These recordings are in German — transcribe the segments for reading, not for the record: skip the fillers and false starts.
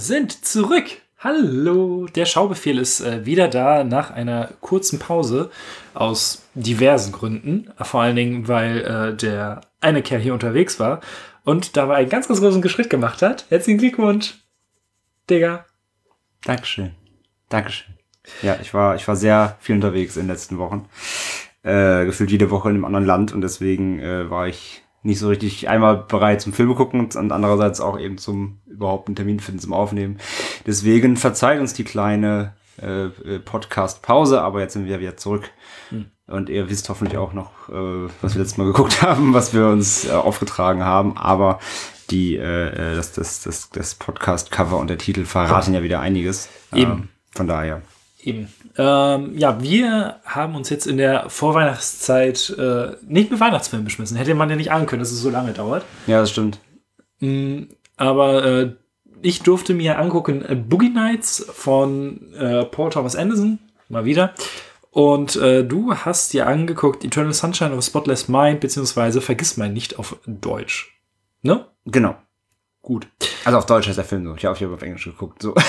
sind zurück. Hallo, der Schaubefehl ist wieder da nach einer kurzen Pause aus diversen Gründen. Vor allen Dingen, weil der eine Kerl hier unterwegs war und dabei einen ganz, ganz großen Schritt gemacht hat. Herzlichen Glückwunsch, Digga. Dankeschön. Ja, ich war sehr viel unterwegs in den letzten Wochen. Gefühlt jede Woche in einem anderen Land und deswegen war ich nicht so richtig einmal bereit zum Filme gucken und andererseits auch eben zum überhaupt einen Termin finden zum Aufnehmen. Deswegen verzeiht uns die kleine Podcast-Pause, aber jetzt sind wir wieder zurück. Und ihr wisst hoffentlich auch noch, was wir letztes Mal geguckt haben, was wir uns aufgetragen haben, aber das Podcast-Cover und der Titel verraten ja wieder einiges. Eben. Von daher. Eben. Wir haben uns jetzt in der Vorweihnachtszeit nicht mit Weihnachtsfilmen beschmissen. Hätte man ja nicht ahnen können, dass es so lange dauert. Ja, das stimmt. Aber ich durfte mir angucken Boogie Nights von Paul Thomas Anderson. Mal wieder. Und du hast dir angeguckt Eternal Sunshine of a Spotless Mind, beziehungsweise Vergiss mein nicht auf Deutsch. Ne? Genau. Gut. Also auf Deutsch heißt der Film so. Ich habe auf Englisch geguckt. So.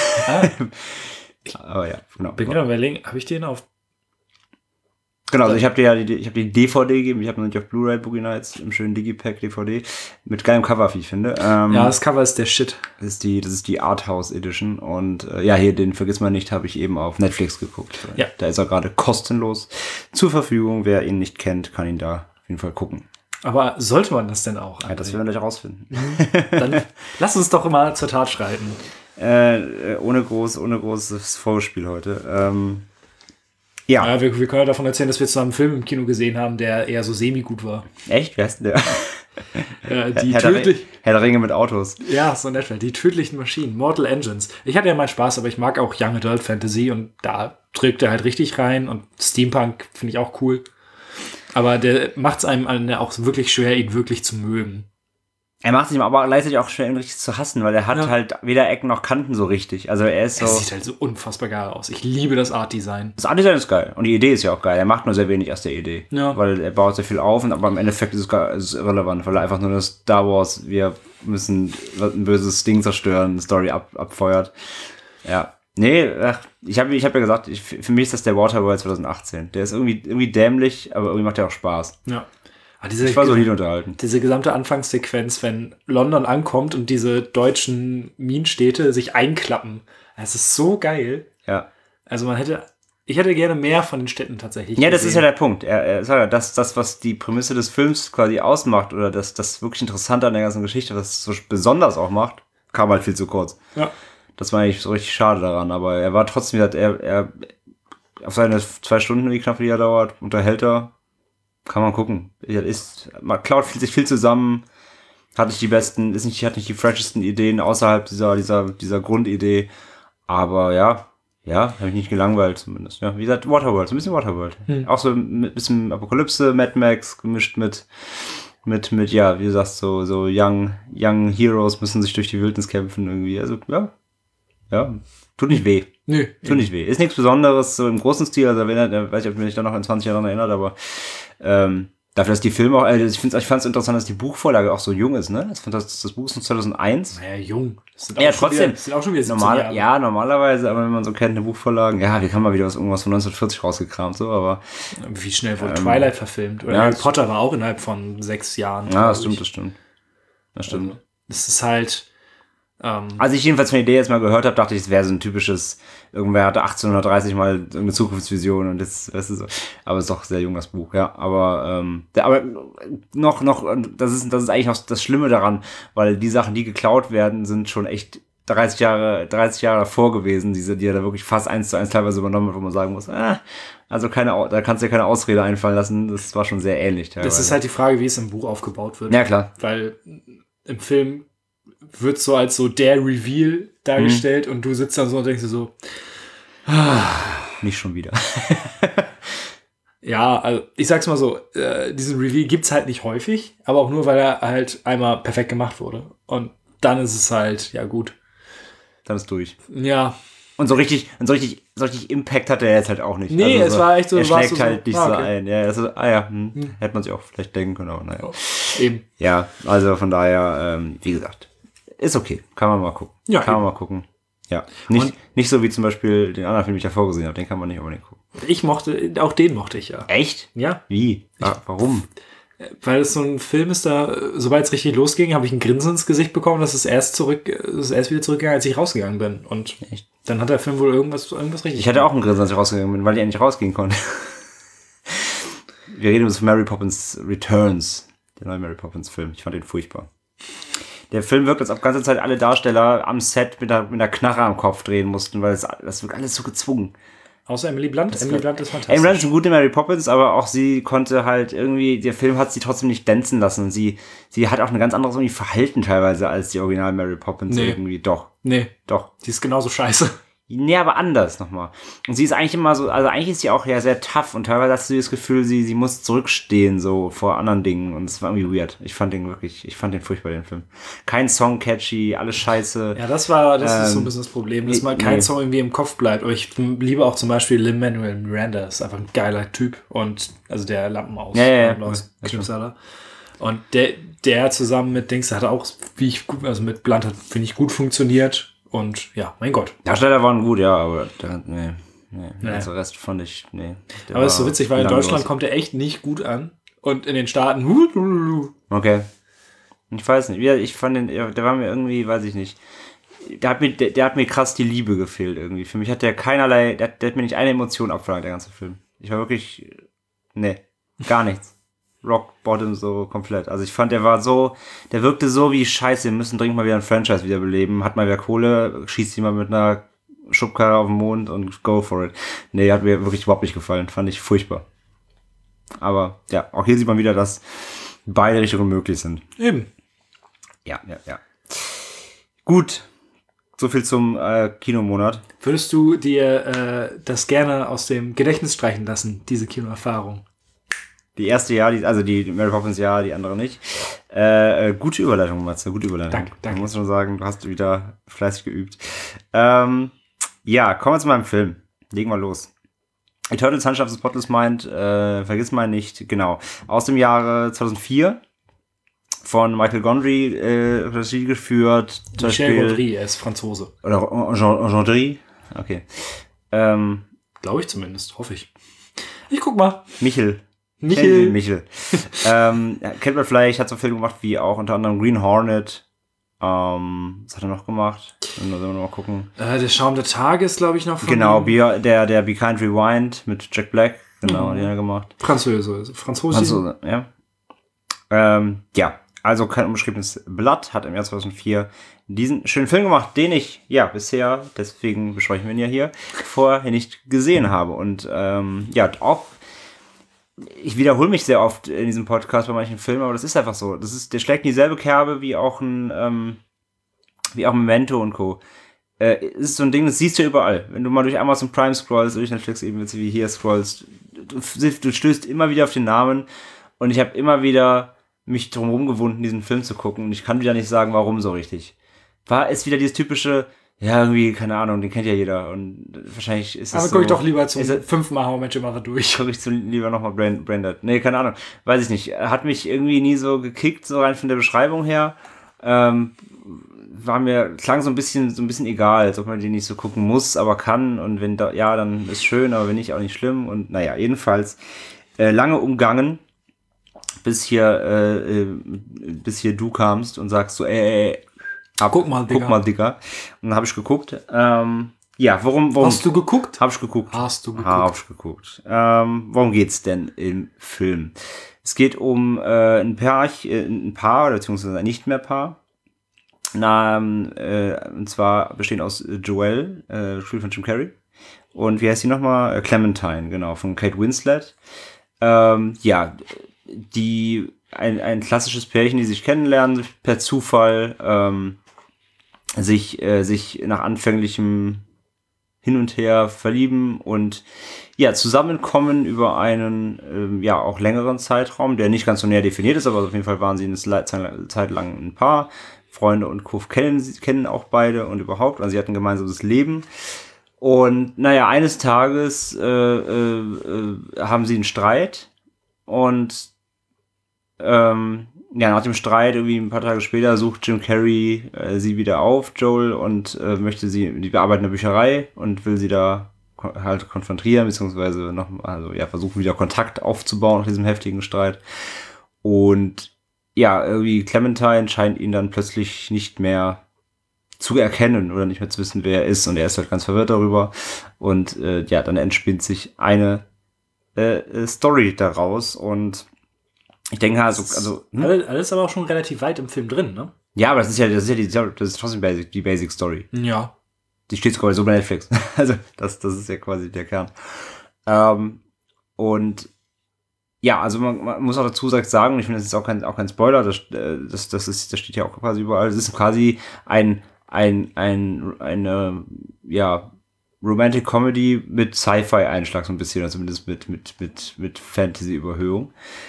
Aber ja, genau. Bin genau überlegen, habe ich den auf... Genau, also ich habe dir die DVD gegeben, ich habe noch nicht auf Blu-ray Boogie Nights im schönen Digipack DVD mit geilem Cover, wie ich finde. Ja, das Cover ist der Shit. Das ist die Arthouse Edition und hier, den Vergiss mal nicht, habe ich eben auf Netflix geguckt. Ja. Da ist er gerade kostenlos zur Verfügung. Wer ihn nicht kennt, kann ihn da auf jeden Fall gucken. Aber sollte man das denn auch? Ja, das werden wir gleich rausfinden. Dann lass uns doch immer zur Tat schreiten. Ohne großes Vorspiel heute. Ja. Wir können ja davon erzählen, dass wir zusammen einen Film im Kino gesehen haben, der eher so semi-gut war. Echt? Wie heißt denn der? Herr der Ringe mit Autos. Ja, so nett. Die tödlichen Maschinen, Mortal Engines. Ich hatte ja meinen Spaß, aber ich mag auch Young Adult Fantasy und da drückt er halt richtig rein und Steampunk finde ich auch cool. Aber der macht es einem auch wirklich schwer, ihn wirklich zu mögen. Er macht es ihm aber gleichzeitig auch schwer, ihn richtig zu hassen, weil er hat halt weder Ecken noch Kanten so richtig. Also er ist so... Es sieht halt so unfassbar geil aus. Ich liebe das Art-Design. Das Art-Design ist geil. Und die Idee ist ja auch geil. Er macht nur sehr wenig aus der Idee. Ja. Weil er baut sehr viel auf, aber im Endeffekt ist es irrelevant, weil er einfach nur das Star Wars, wir müssen ein böses Ding zerstören, Story abfeuert. Ja. Nee, ich hab ja gesagt, für mich ist das der Waterworld 2018. Der ist irgendwie dämlich, aber irgendwie macht der auch Spaß. Ja. Ich war solid unterhalten. Diese gesamte Anfangssequenz, wenn London ankommt und diese deutschen Minenstädte sich einklappen. Das ist so geil. Ja. Also ich hätte gerne mehr von den Städten tatsächlich gesehen. Das ist ja der Punkt. Das, was die Prämisse des Films quasi ausmacht oder das wirklich Interessante an der ganzen Geschichte, was es so besonders auch macht, kam halt viel zu kurz. Ja. Das war eigentlich so richtig schade daran, aber er war trotzdem, er auf seine 2 Stunden, wie knapp die er dauert, unterhält er. Kann man gucken. Man klaut sich viel zusammen, hat nicht die freshesten Ideen außerhalb dieser Grundidee. Aber ja, habe ich nicht gelangweilt zumindest. Ja, wie gesagt, Waterworld, so ein bisschen Waterworld. Auch so ein bisschen Apokalypse, Mad Max gemischt mit ja, wie du sagst, so Young Heroes müssen sich durch die Wildnis kämpfen irgendwie. Also ja, tut nicht weh. Nö. Tut nicht weh. Ist nichts Besonderes, so im großen Stil, also weiß ich, ob mich da noch in 20 Jahren erinnert, aber dafür, dass die Filme auch, ich fand es interessant, dass die Buchvorlage auch so jung ist, ne? Das Buch ist von 2001. Naja, jung. Das sind auch schon wieder 17 Jahre. Ja, normalerweise, aber wenn man so kennt, eine Vorlagen, ja, wir haben mal wieder irgendwas von 1940 rausgekramt, so, aber... Wie schnell wurde Twilight verfilmt? Oder Harry Potter war auch innerhalb von 6 Jahren. Ja, das stimmt. Das stimmt. Also, das ist halt... Als ich jedenfalls von der Idee jetzt mal gehört habe, dachte ich, es wäre so ein typisches, irgendwer hatte 1830 mal eine Zukunftsvision und das ist so. Aber es ist doch ein sehr junges Buch, ja. Aber noch, das ist eigentlich noch das Schlimme daran, weil die Sachen, die geklaut werden, sind schon echt 30 Jahre davor gewesen, die er da wirklich fast 1:1 teilweise übernommen hat, wo man sagen muss, also da kannst du dir keine Ausrede einfallen lassen, das war schon sehr ähnlich teilweise. Das ist halt die Frage, wie es im Buch aufgebaut wird. Ja, klar. Weil im Film wird so als so der Reveal dargestellt und du sitzt dann so und denkst dir so, nicht schon wieder. Ja, also ich sag's mal so, diesen Reveal gibt's halt nicht häufig, aber auch nur, weil er halt einmal perfekt gemacht wurde. Und dann ist es halt, ja gut. Dann ist durch. Ja. Und so richtig Impact hat er jetzt halt auch nicht. Nee, also es war echt so. Er schlägt halt nicht so okay. ein. Ja, hätte man sich auch vielleicht denken können, aber naja. Eben. Ja, also von daher, wie gesagt, ist okay. Kann man mal gucken. Ja, Kann man mal gucken. Ja, nicht so wie zum Beispiel den anderen Film, den ich davor gesehen habe. Den kann man nicht unbedingt gucken. Den mochte ich, ja. Echt? Ja. Wie? Warum? Weil es so ein Film ist, sobald es richtig losging, habe ich ein Grinsen ins Gesicht bekommen, dass es erst wieder zurückgegangen, als ich rausgegangen bin. Und echt? Dann hat der Film wohl irgendwas richtig. Ich hatte auch ein Grinsen, als ich rausgegangen bin, weil ich endlich rausgehen konnte. Wir reden über Mary Poppins Returns, der neue Mary Poppins Film. Ich fand den furchtbar. Der Film wirkt, als ob ganze Zeit alle Darsteller am Set mit einer Knarre am Kopf drehen mussten, weil das wirkt alles so gezwungen. Außer Emily Blunt. Emily Blunt ist fantastisch. Emily Blunt ist eine gute Mary Poppins, aber auch sie konnte halt irgendwie, der Film hat sie trotzdem nicht dancen lassen. Und sie hat auch ein ganz anderes irgendwie Verhalten teilweise als die Original Mary Poppins irgendwie. Doch. Nee. Doch. Die ist genauso scheiße. Nee, aber anders nochmal. Und sie ist eigentlich immer so, also eigentlich ist sie auch ja sehr tough und teilweise hast du das Gefühl, sie muss zurückstehen so vor anderen Dingen und es war irgendwie weird. Ich fand den furchtbar, den Film. Kein Song catchy, alles scheiße. Ja, das ist so ein bisschen das Problem, dass mal kein Song irgendwie im Kopf bleibt. Aber ich liebe auch zum Beispiel Lin-Manuel Miranda, ist einfach ein geiler Typ und also der Lampen aus Knipsaler. Und der zusammen mit Dings hat auch, mit Blunt hat, finde ich, gut funktioniert. Und ja, mein Gott. Darsteller waren gut, ja, aber der ganze Rest fand ich, Aber es ist so witzig, weil in Deutschland kommt er echt nicht gut an. Und in den Staaten, Okay. Ich weiß nicht. Ich fand den, der war mir irgendwie, weiß ich nicht. Der hat mir krass die Liebe gefehlt irgendwie. Für mich hat der keinerlei, der hat mir nicht eine Emotion abverlangt, der ganze Film. Ich war wirklich, gar nichts. Rock Bottom so komplett. Also ich fand, der wirkte so wie Scheiße, wir müssen dringend mal wieder ein Franchise wiederbeleben, hat mal wieder Kohle, schießt ihn mal mit einer Schubkarre auf den Mond und go for it. Nee, hat mir wirklich überhaupt nicht gefallen, fand ich furchtbar. Aber ja, auch hier sieht man wieder, dass beide Richtungen möglich sind. Eben. Ja. Gut, so viel zum Kinomonat. Würdest du dir das gerne aus dem Gedächtnis streichen lassen, diese Kinoerfahrung? Die erste die Mary Poppins die andere nicht. Gute Überleitung, Matze, gute Überleitung. Danke. Ich muss schon sagen, du hast wieder fleißig geübt. Kommen wir zu meinem Film. Legen wir los. Eternal Sunshine of the Spotless Mind, vergiss mal nicht, genau. Aus dem Jahre 2004 von Michael Gondry, Regie geführt. Michel Gondry, er ist Franzose. Oder Gondry? Okay. Glaube ich zumindest, hoffe ich. Ich guck mal. Michel. Kennt man vielleicht, hat so Filme gemacht wie auch unter anderem Green Hornet. Was hat er noch gemacht? Sollen wir mal gucken. Der Schaum der Tage ist, glaube ich, noch von genau, der Be Kind Rewind mit Jack Black. Genau, den hat er gemacht. Franzose, ja. Also kein unbeschriebenes Blatt, hat im Jahr 2004 diesen schönen Film gemacht, den ich, bisher, deswegen besprechen wir ihn ja hier, vorher nicht gesehen habe. Und auch ich wiederhole mich sehr oft in diesem Podcast bei manchen Filmen, aber das ist einfach so. Der schlägt in dieselbe Kerbe wie auch ein Memento und Co. Es ist so ein Ding, das siehst du überall. Wenn du mal durch Amazon Prime scrollst, durch Netflix eben wie hier scrollst, du stößt immer wieder auf den Namen und ich habe immer wieder mich drum rumgewunden, diesen Film zu gucken und ich kann wieder nicht sagen, warum so richtig. Ist wieder dieses typische, irgendwie, keine Ahnung, den kennt ja jeder. Und wahrscheinlich ist es aber guck ich doch lieber zum 5-mal How I Met Your Mother durch. Guck ich lieber nochmal Branded. Nee, keine Ahnung. Weiß ich nicht. Hat mich irgendwie nie so gekickt, so rein von der Beschreibung her. Klang so ein bisschen egal, als ob man den nicht so gucken muss, aber kann. Und wenn dann ist schön, aber wenn nicht, auch nicht schlimm. Und jedenfalls lange umgangen, bis hier du kamst und sagst so, guck mal, Digga. Und dann habe ich geguckt. Warum? Hast du geguckt? Hab ich geguckt. Worum geht's denn im Film? Es geht um ein Paar, oder beziehungsweise ein Nicht-mehr-Paar. Und zwar bestehend aus Joelle, gespielt von Jim Carrey. Und wie heißt sie nochmal? Clementine, genau, von Kate Winslet. Ein klassisches Pärchen, die sich kennenlernen, per Zufall sich nach anfänglichem Hin und Her verlieben und zusammenkommen über einen auch längeren Zeitraum, der nicht ganz so näher definiert ist, aber auf jeden Fall waren sie eine Zeit lang ein Paar. Freunde und Co. kennen auch beide und überhaupt, also sie hatten ein gemeinsames Leben. Und eines Tages haben sie einen Streit und ja, nach dem Streit, irgendwie ein paar Tage später, sucht Jim Carrey sie wieder auf, Joel, und möchte die bearbeiten in der Bücherei und will sie da halt konfrontieren, beziehungsweise versuchen wieder Kontakt aufzubauen nach diesem heftigen Streit. Und ja, irgendwie Clementine scheint ihn dann plötzlich nicht mehr zu erkennen oder nicht mehr zu wissen, wer er ist, und er ist halt ganz verwirrt darüber. Und dann entspinnt sich eine Story daraus, und ich denke alles aber auch schon relativ weit im Film drin, ne? Ja, aber das ist trotzdem die Basic Story. Ja. Die steht sogar so bei Netflix. Also das ist ja quasi der Kern. Und ja, also man muss auch dazu sagen, ich finde, das ist auch kein Spoiler, das steht ja auch quasi überall. Das ist quasi eine Romantic Comedy mit Sci-Fi-Einschlag so ein bisschen, also zumindest mit Fantasy-Überhöhung.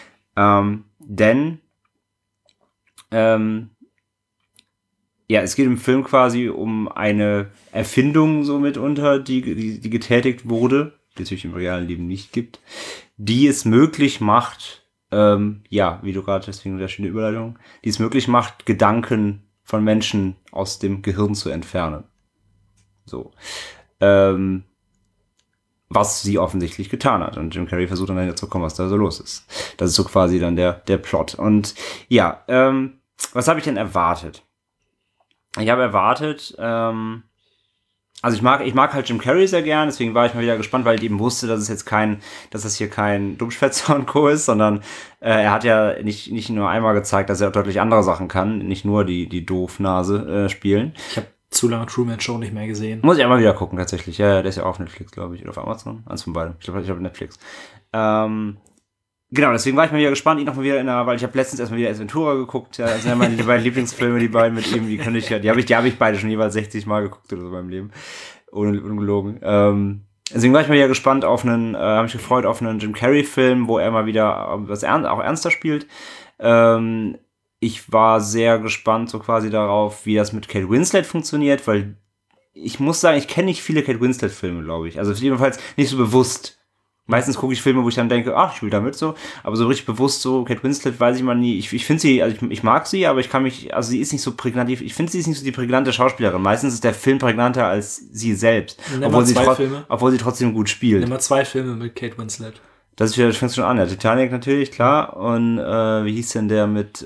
Es geht im Film quasi um eine Erfindung so mitunter, die getätigt wurde, die es natürlich im realen Leben nicht gibt, die es möglich macht, wie du gerade, deswegen der schöne Überleitung, die es möglich macht, Gedanken von Menschen aus dem Gehirn zu entfernen. So. Was sie offensichtlich getan hat. Und Jim Carrey versucht dann dahinter zu kommen, was da so los ist. Das ist so quasi dann der Plot. Und ja, was habe ich denn erwartet? Ich habe erwartet, also ich mag halt Jim Carrey sehr gern, deswegen war ich mal wieder gespannt, weil ich eben wusste, dass das hier kein Dummschwätzer und Co. ist, sondern er hat ja nicht nur einmal gezeigt, dass er deutlich andere Sachen kann, nicht nur die Doofnase spielen. Ich habe zu lange Truman Show nicht mehr gesehen. Muss ich einmal wieder gucken, tatsächlich. Ja, der ist ja auch auf Netflix, glaube ich, oder auf Amazon. Eins von beiden. Ich glaube Netflix. Genau, deswegen war ich mal wieder gespannt, ihn noch mal wieder weil ich habe letztens erstmal wieder Ventura geguckt. Ja, das sind ja meine beiden Lieblingsfilme, die beiden mit ihm, die habe ich beide schon jeweils 60 Mal geguckt oder so in meinem Leben. Ungelogen. Deswegen war ich mal wieder gespannt habe mich gefreut auf einen Jim Carrey-Film, wo er mal wieder auch ernster spielt. Ich war sehr gespannt so quasi darauf, wie das mit Kate Winslet funktioniert, weil ich muss sagen, ich kenne nicht viele Kate Winslet-Filme, glaube ich. Also jedenfalls nicht so bewusst. Meistens gucke ich Filme, wo ich dann denke, ach, ich spiele damit so. Aber so richtig bewusst so, Kate Winslet weiß ich mal nie. Ich finde sie, also ich mag sie, aber sie ist nicht so prägnant. Ich finde, sie ist nicht so die prägnante Schauspielerin. Meistens ist der Film prägnanter als sie selbst. Obwohl sie trotzdem gut spielt. Nimm mal 2 Filme mit Kate Winslet. Das fängt schon an. Ja, Titanic natürlich, klar. Und wie hieß denn der mit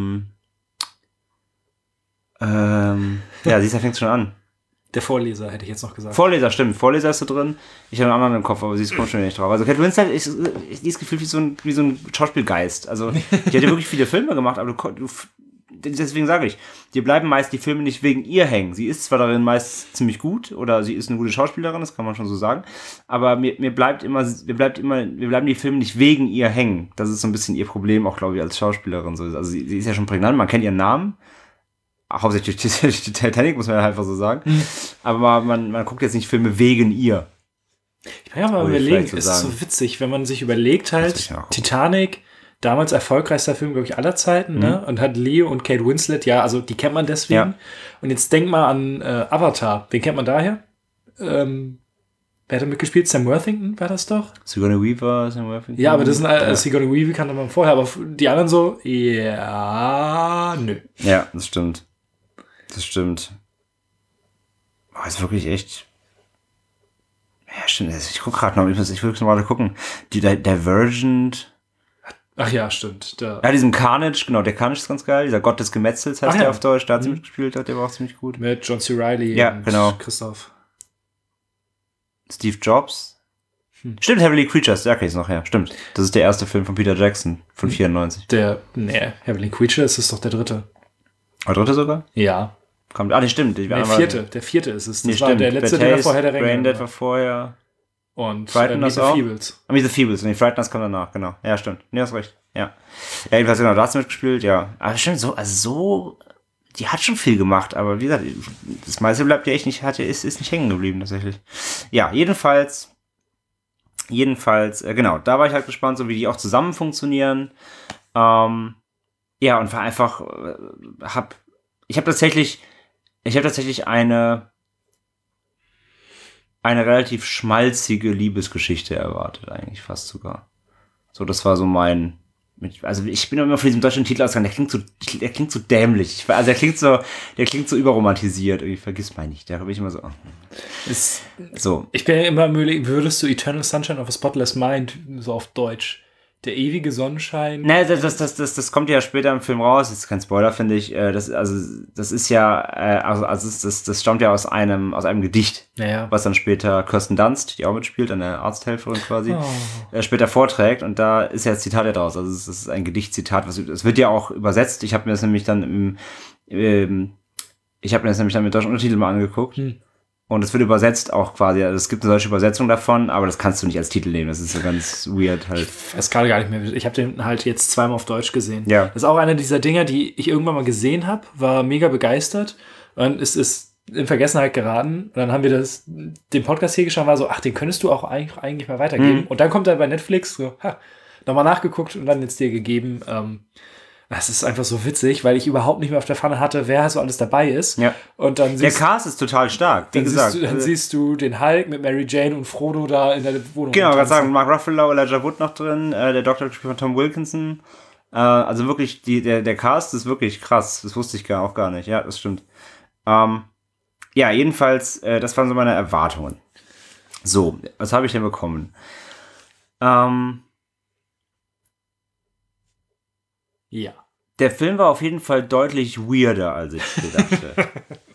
siehst du, fängt schon an. Der Vorleser, hätte ich jetzt noch gesagt. Vorleser, stimmt. Vorleser ist da drin. Ich habe einen anderen im Kopf, aber sie kommt schon nicht drauf. Also Kate Winslet die ist gefühlt wie so ein Schauspielgeist. Also die hat ja wirklich viele Filme gemacht, aber deswegen sage ich, dir bleiben meist die Filme nicht wegen ihr hängen. Sie ist zwar darin meist ziemlich gut, oder sie ist eine gute Schauspielerin, das kann man schon so sagen, aber mir bleiben die Filme nicht wegen ihr hängen. Das ist so ein bisschen ihr Problem auch, glaube ich, als Schauspielerin. Also sie ist ja schon prägnant, man kennt ihren Namen. Hauptsächlich die Titanic, muss man ja einfach so sagen. Aber man guckt jetzt nicht Filme wegen ihr. Ich kann ja mal überlegen, ist so witzig, wenn man sich überlegt halt, Titanic, damals erfolgreichster Film, glaube ich, aller Zeiten, ne? Und hat Leo und Kate Winslet, ja, also die kennt man deswegen. Ja. Und jetzt denk mal an Avatar, den kennt man daher. Wer hat da mitgespielt? Sam Worthington war das doch? Sigourney Weaver, Sam Worthington. Ja, aber das sind Sigourney Weaver kannte man vorher, aber die anderen so, ja, nö. Ja, das stimmt. Das stimmt. Oh, ist wirklich echt. Ja, stimmt. Ich gucke gerade noch. Ich will noch mal gucken. Die Divergent. Ach ja, stimmt. Ja, diesen Carnage, genau. Der Carnage ist ganz geil. Dieser Gott des Gemetzels heißt der auf Deutsch. Da hat sie mitgespielt. Der war auch ziemlich gut. Mit John C. Reilly und genau. Christoph. Steve Jobs. Stimmt, Heavenly Creatures. Ja, okay, ist noch her. Stimmt. Das ist der erste Film von Peter Jackson von 94. Heavenly Creatures ist doch der dritte. Der dritte sogar? Ja. Nee, stimmt. Der vierte ist es. Das war stimmt. der letzte, der vorher der Ringe. Braindead war vorher. Und Meet the Feebles. Meet the Feebles. Nee, Frighteners kommt danach, genau. Ja, stimmt. Nee, hast recht. Ja. Ja, jedenfalls genau, da hast du mitgespielt, ja. Aber stimmt, die hat schon viel gemacht, aber wie gesagt, das meiste bleibt ja echt nicht, ist nicht hängen geblieben, tatsächlich. Ja, jedenfalls, genau, da war ich halt gespannt, so wie die auch zusammen funktionieren. Ja, und war einfach, ich habe tatsächlich eine relativ schmalzige Liebesgeschichte erwartet, eigentlich fast sogar. So, das war so mein Also ich bin immer von diesem deutschen Titel ausgegangen, der klingt so dämlich. Also der klingt so überromantisiert. Irgendwie vergiss mal nicht. Da bin ich immer so. So. Ich bin ja immer müde, würdest du Eternal Sunshine of a Spotless Mind so auf Deutsch? Der ewige Sonnenschein. Ne, das kommt ja später im Film raus. Das ist kein Spoiler, finde ich. Das ist ja, das stammt ja aus einem Gedicht, was dann später Kirsten Dunst, die auch mitspielt, eine Arzthelferin quasi, später vorträgt. Und da ist ja das Zitat ja draus. Also es ist ein Gedichtzitat. Es wird ja auch übersetzt. Ich habe mir das nämlich dann mit deutschen Untertiteln mal angeguckt. Und es wird übersetzt auch quasi, also es gibt eine solche Übersetzung davon, aber das kannst du nicht als Titel nehmen, das ist so ganz weird halt. Ich weiß gerade gar nicht mehr, ich habe den halt jetzt zweimal auf Deutsch gesehen. Ja. Das ist auch einer dieser Dinger, die ich irgendwann mal gesehen habe, war mega begeistert und es ist in Vergessenheit geraten. Und dann haben wir den Podcast hier geschaut, war so, ach, den könntest du auch eigentlich mal weitergeben. Und dann kommt er bei Netflix, so, nochmal nachgeguckt und dann jetzt dir gegeben. Das ist einfach so witzig, weil ich überhaupt nicht mehr auf der Pfanne hatte, wer so alles dabei ist. Ja. Und dann der Cast ist total stark, wie gesagt. Dann siehst du den Hulk mit Mary Jane und Frodo da in der Wohnung. Genau, ich kann sagen, Mark Ruffalo, Elijah Wood noch drin, der Doktor von Tom Wilkinson. Also wirklich, der Cast ist wirklich krass. Das wusste ich auch gar nicht. Ja, das stimmt. Ja, jedenfalls, das waren so meine Erwartungen. So, was habe ich denn bekommen? Ja. Der Film war auf jeden Fall deutlich weirder, als ich dachte.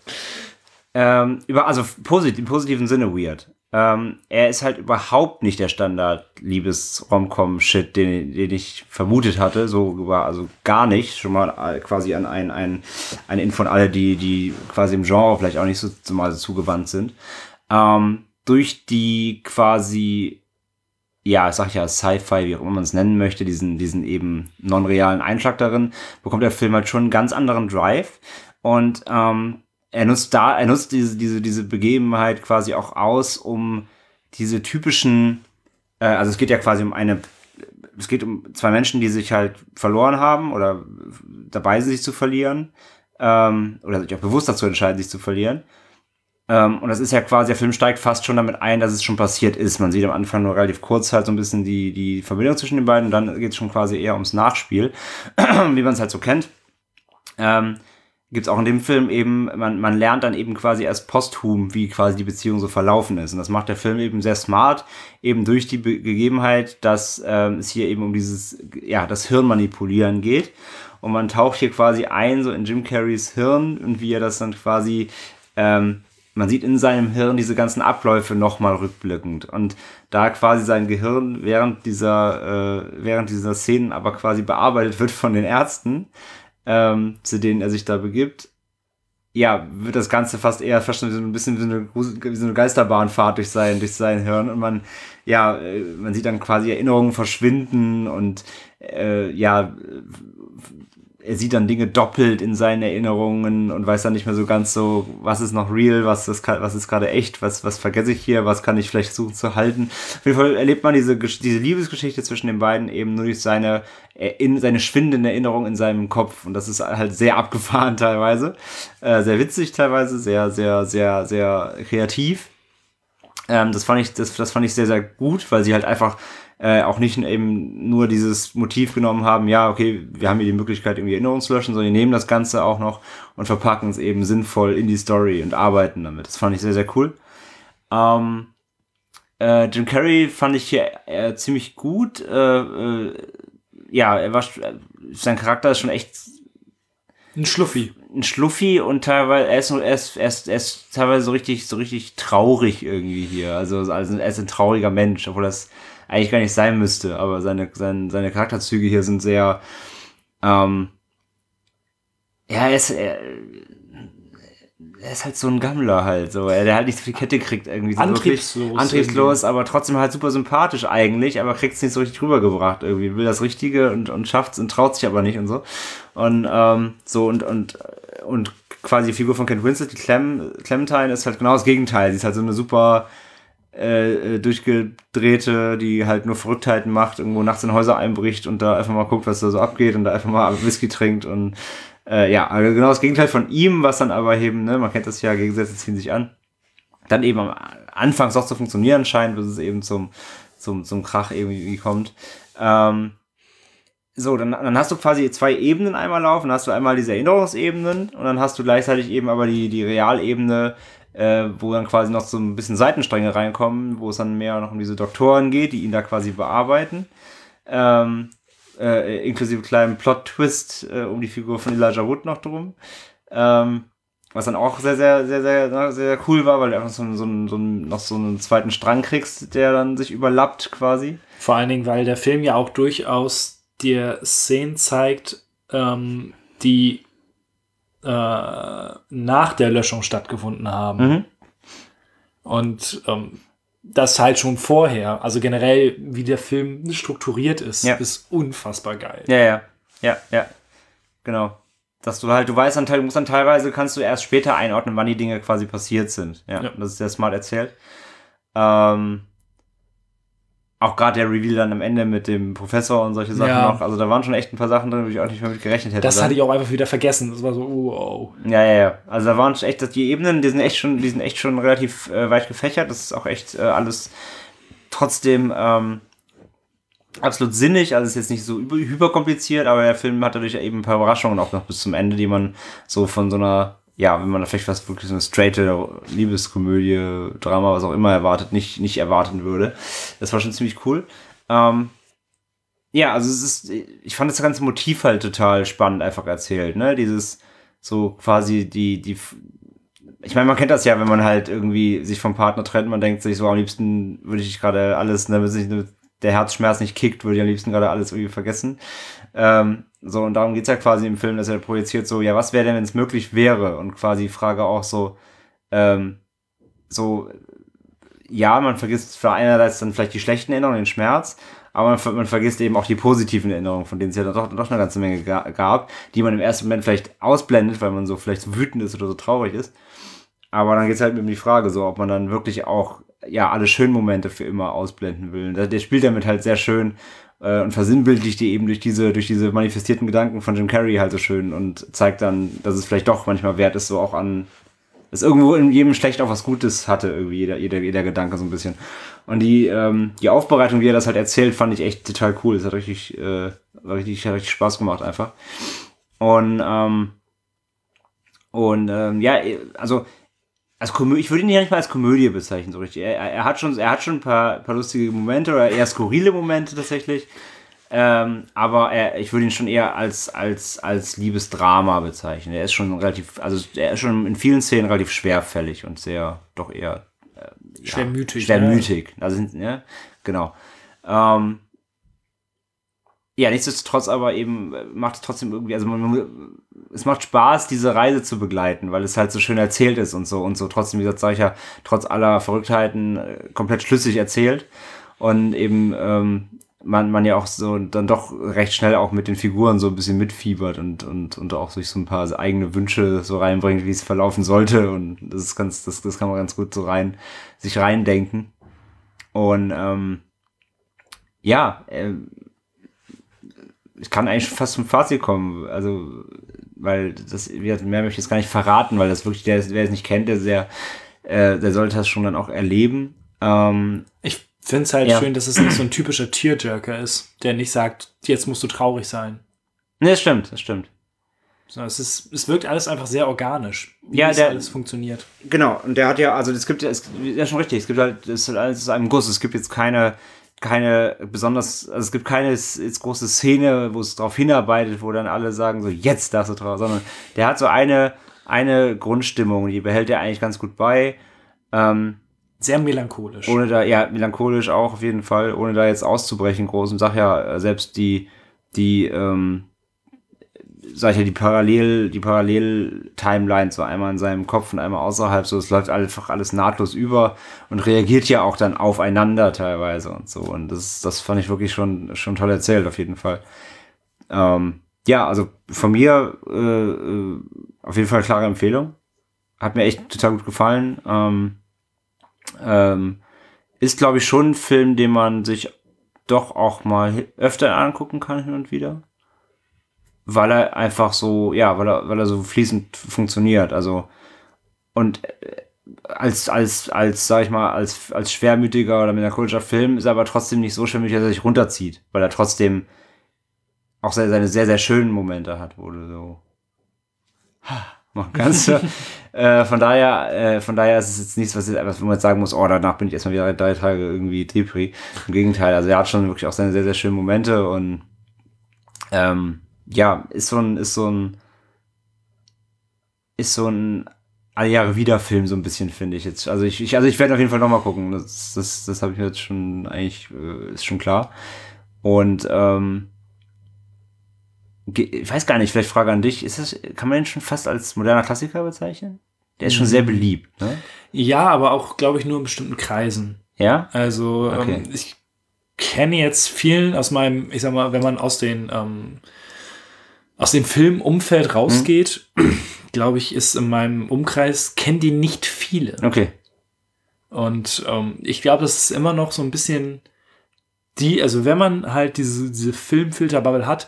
Also im positiven Sinne weird. Er ist halt überhaupt nicht der Standard-Liebes-Rom-Com-Shit, den ich vermutet hatte. Also gar nicht. Schon mal quasi an einen Info von alle, die quasi im Genre vielleicht auch nicht so mal zugewandt sind. Durch die quasi, ja, ich sag ja, Sci-Fi, wie auch immer man es nennen möchte, diesen eben non-realen Einschlag darin, bekommt der Film halt schon einen ganz anderen Drive. Und er nutzt diese Begebenheit quasi auch aus, um diese typischen, also es geht ja quasi es geht um zwei Menschen, die sich halt verloren haben oder dabei sind, sich zu verlieren, oder sich auch bewusst dazu entscheiden, sich zu verlieren. Und das ist ja quasi, der Film steigt fast schon damit ein, dass es schon passiert ist. Man sieht am Anfang nur relativ kurz halt so ein bisschen die Verbindung zwischen den beiden und dann geht es schon quasi eher ums Nachspiel, wie man es halt so kennt. Gibt es auch in dem Film eben, man lernt dann eben quasi erst posthum, wie quasi die Beziehung so verlaufen ist. Und das macht der Film eben sehr smart, eben durch die Gegebenheit, dass es hier eben um das Hirnmanipulieren geht. Und man taucht hier quasi ein, so in Jim Carreys Hirn und wie er das dann quasi, man sieht in seinem Hirn diese ganzen Abläufe nochmal rückblickend. Und da quasi sein Gehirn während dieser Szenen aber quasi bearbeitet wird von den Ärzten, zu denen er sich da begibt, ja, wird das Ganze fast schon so ein bisschen wie so eine Geisterbahnfahrt durch sein Hirn. Und man sieht dann quasi Erinnerungen verschwinden und er sieht dann Dinge doppelt in seinen Erinnerungen und weiß dann nicht mehr so ganz so, was ist noch real, was ist gerade echt, was vergesse ich hier, was kann ich vielleicht versuchen zu halten. Auf jeden Fall erlebt man diese Liebesgeschichte zwischen den beiden eben nur durch seine schwindende Erinnerung in seinem Kopf. Und das ist halt sehr abgefahren teilweise, sehr witzig teilweise, sehr, sehr, sehr, sehr kreativ. Das fand ich sehr, sehr gut, weil sie halt einfach auch nicht eben nur dieses Motiv genommen haben, ja, okay, wir haben hier die Möglichkeit, irgendwie Erinnerungen zu löschen, sondern die nehmen das Ganze auch noch und verpacken es eben sinnvoll in die Story und arbeiten damit. Das fand ich sehr, sehr cool. Jim Carrey fand ich hier ziemlich gut. Sein Charakter ist schon echt ein Schluffi und teilweise er ist teilweise so richtig traurig irgendwie hier. Also er ist ein trauriger Mensch, obwohl das eigentlich gar nicht sein müsste, aber seine Charakterzüge hier sind sehr, er ist halt so ein Gammler halt, so, der halt nicht so viel Kette kriegt irgendwie. So antriebslos, aber trotzdem halt super sympathisch eigentlich, aber kriegt es nicht so richtig rübergebracht irgendwie, will das Richtige und schafft es und traut sich aber nicht und so. Und und quasi die Figur von Kate Winslet, die Clementine, ist halt genau das Gegenteil. Sie ist halt so eine super durchgedrehte, die halt nur Verrücktheiten macht, irgendwo nachts in Häuser einbricht und da einfach mal guckt, was da so abgeht und da einfach mal Whisky trinkt und also genau das Gegenteil von ihm, was dann aber eben, ne, man kennt das ja, Gegensätze ziehen sich an, dann eben am Anfang doch zu funktionieren scheint, bis es eben zum Krach irgendwie kommt. so, dann hast du quasi 2 Ebenen einmal laufen, dann hast du einmal diese Erinnerungsebenen und dann hast du gleichzeitig eben aber die Realebene, wo dann quasi noch so ein bisschen Seitenstränge reinkommen, wo es dann mehr noch um diese Doktoren geht, die ihn da quasi bearbeiten. Inklusive kleinen Plot-Twist um die Figur von Elijah Wood noch drum. Was dann auch sehr, sehr, sehr, sehr, sehr cool war, weil du einfach noch so einen zweiten Strang kriegst, der dann sich überlappt quasi. Vor allen Dingen, weil der Film ja auch durchaus dir Szenen zeigt, die nach der Löschung stattgefunden haben. Mhm. Und das halt schon vorher. Also generell, wie der Film strukturiert ist, ist unfassbar geil. Ja. Genau. Dass du weißt, kannst du erst später einordnen, wann die Dinge quasi passiert sind. Ja. Das ist sehr smart erzählt. Auch gerade der Reveal dann am Ende mit dem Professor und solche Sachen noch. Also da waren schon echt ein paar Sachen drin, wo ich auch nicht mehr mit gerechnet hätte. Das hatte ich auch einfach wieder vergessen. Das war so, wow. Ja. Also da waren echt, die Ebenen, die sind echt schon relativ weit gefächert. Das ist auch echt alles trotzdem absolut sinnig. Also es ist jetzt nicht so hyperkompliziert, aber der Film hat dadurch eben ein paar Überraschungen auch noch bis zum Ende, die man so von so einer, wenn man da vielleicht wirklich so eine straighte Liebeskomödie, Drama, was auch immer erwartet, nicht erwarten würde. Das war schon ziemlich cool. Also ich fand das ganze Motiv halt total spannend einfach erzählt, ne? Dieses so quasi ich meine, man kennt das ja, wenn man halt irgendwie sich vom Partner trennt, man denkt sich so, am liebsten würde ich gerade alles, ne, der Herzschmerz nicht kickt, würde ich am liebsten gerade alles irgendwie vergessen. So, und darum geht's ja quasi im Film, dass er projiziert so, was wäre denn, wenn es möglich wäre? Und quasi Frage auch so, man vergisst für einerseits dann vielleicht die schlechten Erinnerungen, den Schmerz, aber man vergisst eben auch die positiven Erinnerungen, von denen es ja doch eine ganze Menge gab, die man im ersten Moment vielleicht ausblendet, weil man so vielleicht so wütend ist oder so traurig ist. Aber dann geht's halt um die Frage, so, ob man dann wirklich auch alle schönen Momente für immer ausblenden will. Der spielt damit halt sehr schön und versinnbildlicht die eben durch diese manifestierten Gedanken von Jim Carrey halt so schön und zeigt dann, dass es vielleicht doch manchmal wert ist, so auch dass irgendwo in jedem schlecht auch was Gutes hatte, irgendwie jeder Gedanke so ein bisschen. Und die Aufbereitung, wie er das halt erzählt, fand ich echt total cool. Das hat richtig Spaß gemacht einfach. Also ich würde ihn ja nicht mal als Komödie bezeichnen, so richtig. Er hat schon ein paar lustige Momente oder eher skurrile Momente tatsächlich. Aber ich würde ihn schon eher als Liebesdrama bezeichnen. Er ist schon in vielen Szenen relativ schwerfällig und sehr, doch eher schwermütig. Schwermütig. Also, genau. Nichtsdestotrotz aber eben macht es trotzdem irgendwie, also es macht Spaß, diese Reise zu begleiten, weil es halt so schön erzählt ist und so trotzdem, wie gesagt, sag ich ja, trotz aller Verrücktheiten komplett schlüssig erzählt und eben man ja auch so dann doch recht schnell auch mit den Figuren so ein bisschen mitfiebert und auch sich so ein paar eigene Wünsche so reinbringt, wie es verlaufen sollte und das kann man ganz gut so sich reindenken und ich kann eigentlich fast zum Fazit kommen, also, weil mehr möchte ich jetzt gar nicht verraten, weil das wirklich, wer es nicht kennt, der sollte das schon dann auch erleben. Ich finde es halt schön, dass es nicht so ein typischer Tearjerker ist, der nicht sagt, jetzt musst du traurig sein. Ne, das stimmt. Sondern es wirkt alles einfach sehr organisch, wie alles funktioniert. Genau, und der hat es ist schon richtig, es gibt halt, es ist alles aus einem Guss, es gibt jetzt keine besonders, also es gibt keine jetzt große Szene, wo es darauf hinarbeitet, wo dann alle sagen, so jetzt darfst du traurig, sondern der hat so eine Grundstimmung, die behält er eigentlich ganz gut bei. Sehr melancholisch. Melancholisch auch auf jeden Fall, ohne da jetzt auszubrechen groß und sag ja, selbst die Parallel-Timeline, so einmal in seinem Kopf und einmal außerhalb, so, es läuft einfach alles nahtlos über und reagiert ja auch dann aufeinander teilweise und so. Und das fand ich wirklich schon toll erzählt, auf jeden Fall. Also von mir auf jeden Fall klare Empfehlung. Hat mir echt total gut gefallen. Ist, glaube ich, schon ein Film, den man sich doch auch mal öfter angucken kann hin und wieder. Weil er einfach so, weil er so fließend funktioniert, also und als sag ich mal, als schwermütiger oder melancholischer Film ist er aber trotzdem nicht so schwermütig, dass er sich runterzieht, weil er trotzdem auch seine sehr, sehr schönen Momente hat, wo du so machen kannst. Von daher ist es jetzt nichts, was man jetzt sagen muss, danach bin ich erstmal wieder 3 Tage irgendwie Depri. Im Gegenteil, also er hat schon wirklich auch seine sehr, sehr schönen Momente und ist so ein alle Jahre wieder Film so ein bisschen, finde ich jetzt. Also ich werde auf jeden Fall nochmal gucken. Das habe ich mir jetzt schon eigentlich, ist schon klar. Und ich weiß gar nicht, vielleicht Frage an dich, kann man den schon fast als moderner Klassiker bezeichnen? Der ist schon sehr beliebt, ne? Ja, aber auch, glaube ich, nur in bestimmten Kreisen. Ja? Also okay. Ich kenne jetzt vielen aus meinem, ich sag mal, wenn man aus dem Filmumfeld rausgeht, glaube ich, ist in meinem Umkreis, kennen die nicht viele. Okay. Und ich glaube, das ist immer noch so ein bisschen also wenn man halt diese Filmfilterbubble hat,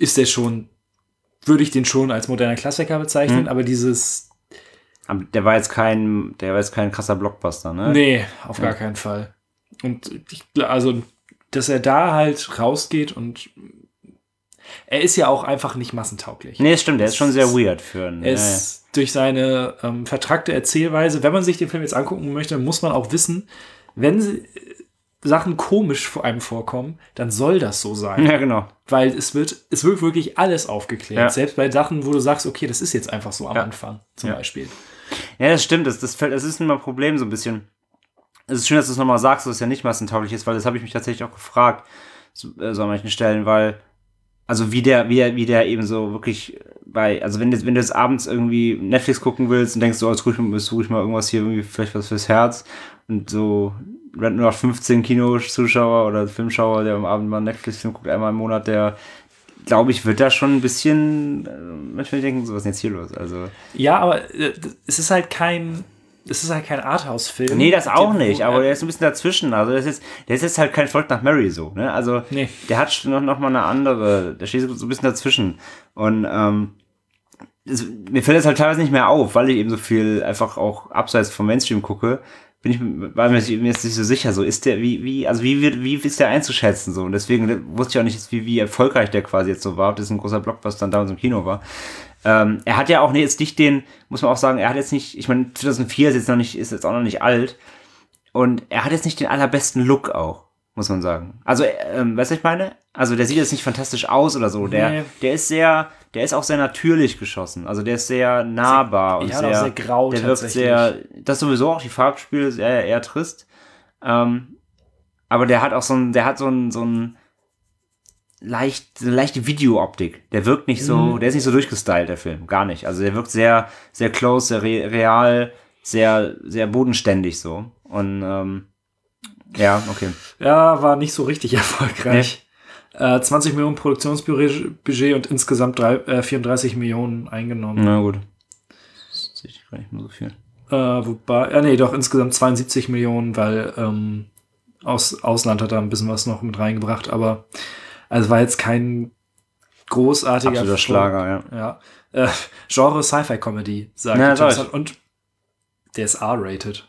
würde ich den schon als moderner Klassiker bezeichnen, aber Aber der war jetzt kein krasser Blockbuster, ne? Nee, auf gar keinen Fall. Und dass er da halt rausgeht und er ist ja auch einfach nicht massentauglich. Nee, das stimmt, der ist schon sehr weird Er ist durch seine vertrackte Erzählweise, wenn man sich den Film jetzt angucken möchte, muss man auch wissen, wenn Sachen komisch vor einem vorkommen, dann soll das so sein. Ja, genau. Weil es wird wirklich alles aufgeklärt. Ja. Selbst bei Sachen, wo du sagst, okay, das ist jetzt einfach so am Anfang, zum Beispiel. Ja, das stimmt. Das ist immer ein Problem so ein bisschen. Es ist schön, dass du es nochmal sagst, dass es ja nicht massentauglich ist, weil das habe ich mich tatsächlich auch gefragt, so an manchen Stellen, weil, also wie der eben so wirklich also wenn du jetzt abends irgendwie Netflix gucken willst und denkst so, jetzt suche ich mal irgendwas hier, irgendwie vielleicht was fürs Herz und so rennt nur noch 15 Kinozuschauer oder Filmschauer, der am Abend mal einen Netflix-Film guckt, einmal im Monat, der, glaube ich, wird da schon ein bisschen, manchmal denken, so was ist denn jetzt hier los? Also ja, aber es ist halt kein Arthouse-Film. Nee, das auch nicht, aber der ist ein bisschen dazwischen. Also der ist jetzt halt kein Volk nach Mary so, ne? Also der hat noch mal eine andere, der steht so ein bisschen dazwischen. Und mir fällt das halt teilweise nicht mehr auf, weil ich eben so viel einfach auch abseits vom Mainstream gucke. War mir jetzt nicht so sicher, so ist der, wie ist der einzuschätzen, so. Und deswegen wusste ich auch nicht, wie erfolgreich der quasi jetzt so war, ob das ein großer Blockbuster dann damals im Kino war. Er hat ja auch jetzt nicht muss man auch sagen, er hat jetzt nicht, ich meine, 2004 ist jetzt auch noch nicht alt. Und er hat jetzt nicht den allerbesten Look auch, muss man sagen. Also, weißt du, was ich meine? Also, der sieht jetzt nicht fantastisch aus oder so. Der ist auch sehr natürlich geschossen. Also, der ist sehr nahbar und sehr grau. Der wirkt das sowieso auch, die Farbspiele ist eher trist. Aber der hat auch so eine leichte Videooptik. Der wirkt nicht so, der ist nicht so durchgestylt, der Film. Gar nicht. Also, der wirkt sehr, sehr close, sehr real, sehr, sehr bodenständig so. Und, okay. Ja, war nicht so richtig erfolgreich. 20 Millionen Produktionsbudget und insgesamt 34 Millionen eingenommen. Na gut. Das sehe ich gar nicht mehr so viel. Doch, insgesamt 72 Millionen, weil aus Ausland hat er ein bisschen was noch mit reingebracht, aber also war jetzt kein großartiger absoluter Schlager, ja. Genre Sci-Fi-Comedy, sagt Jameson. Und der ist R-rated.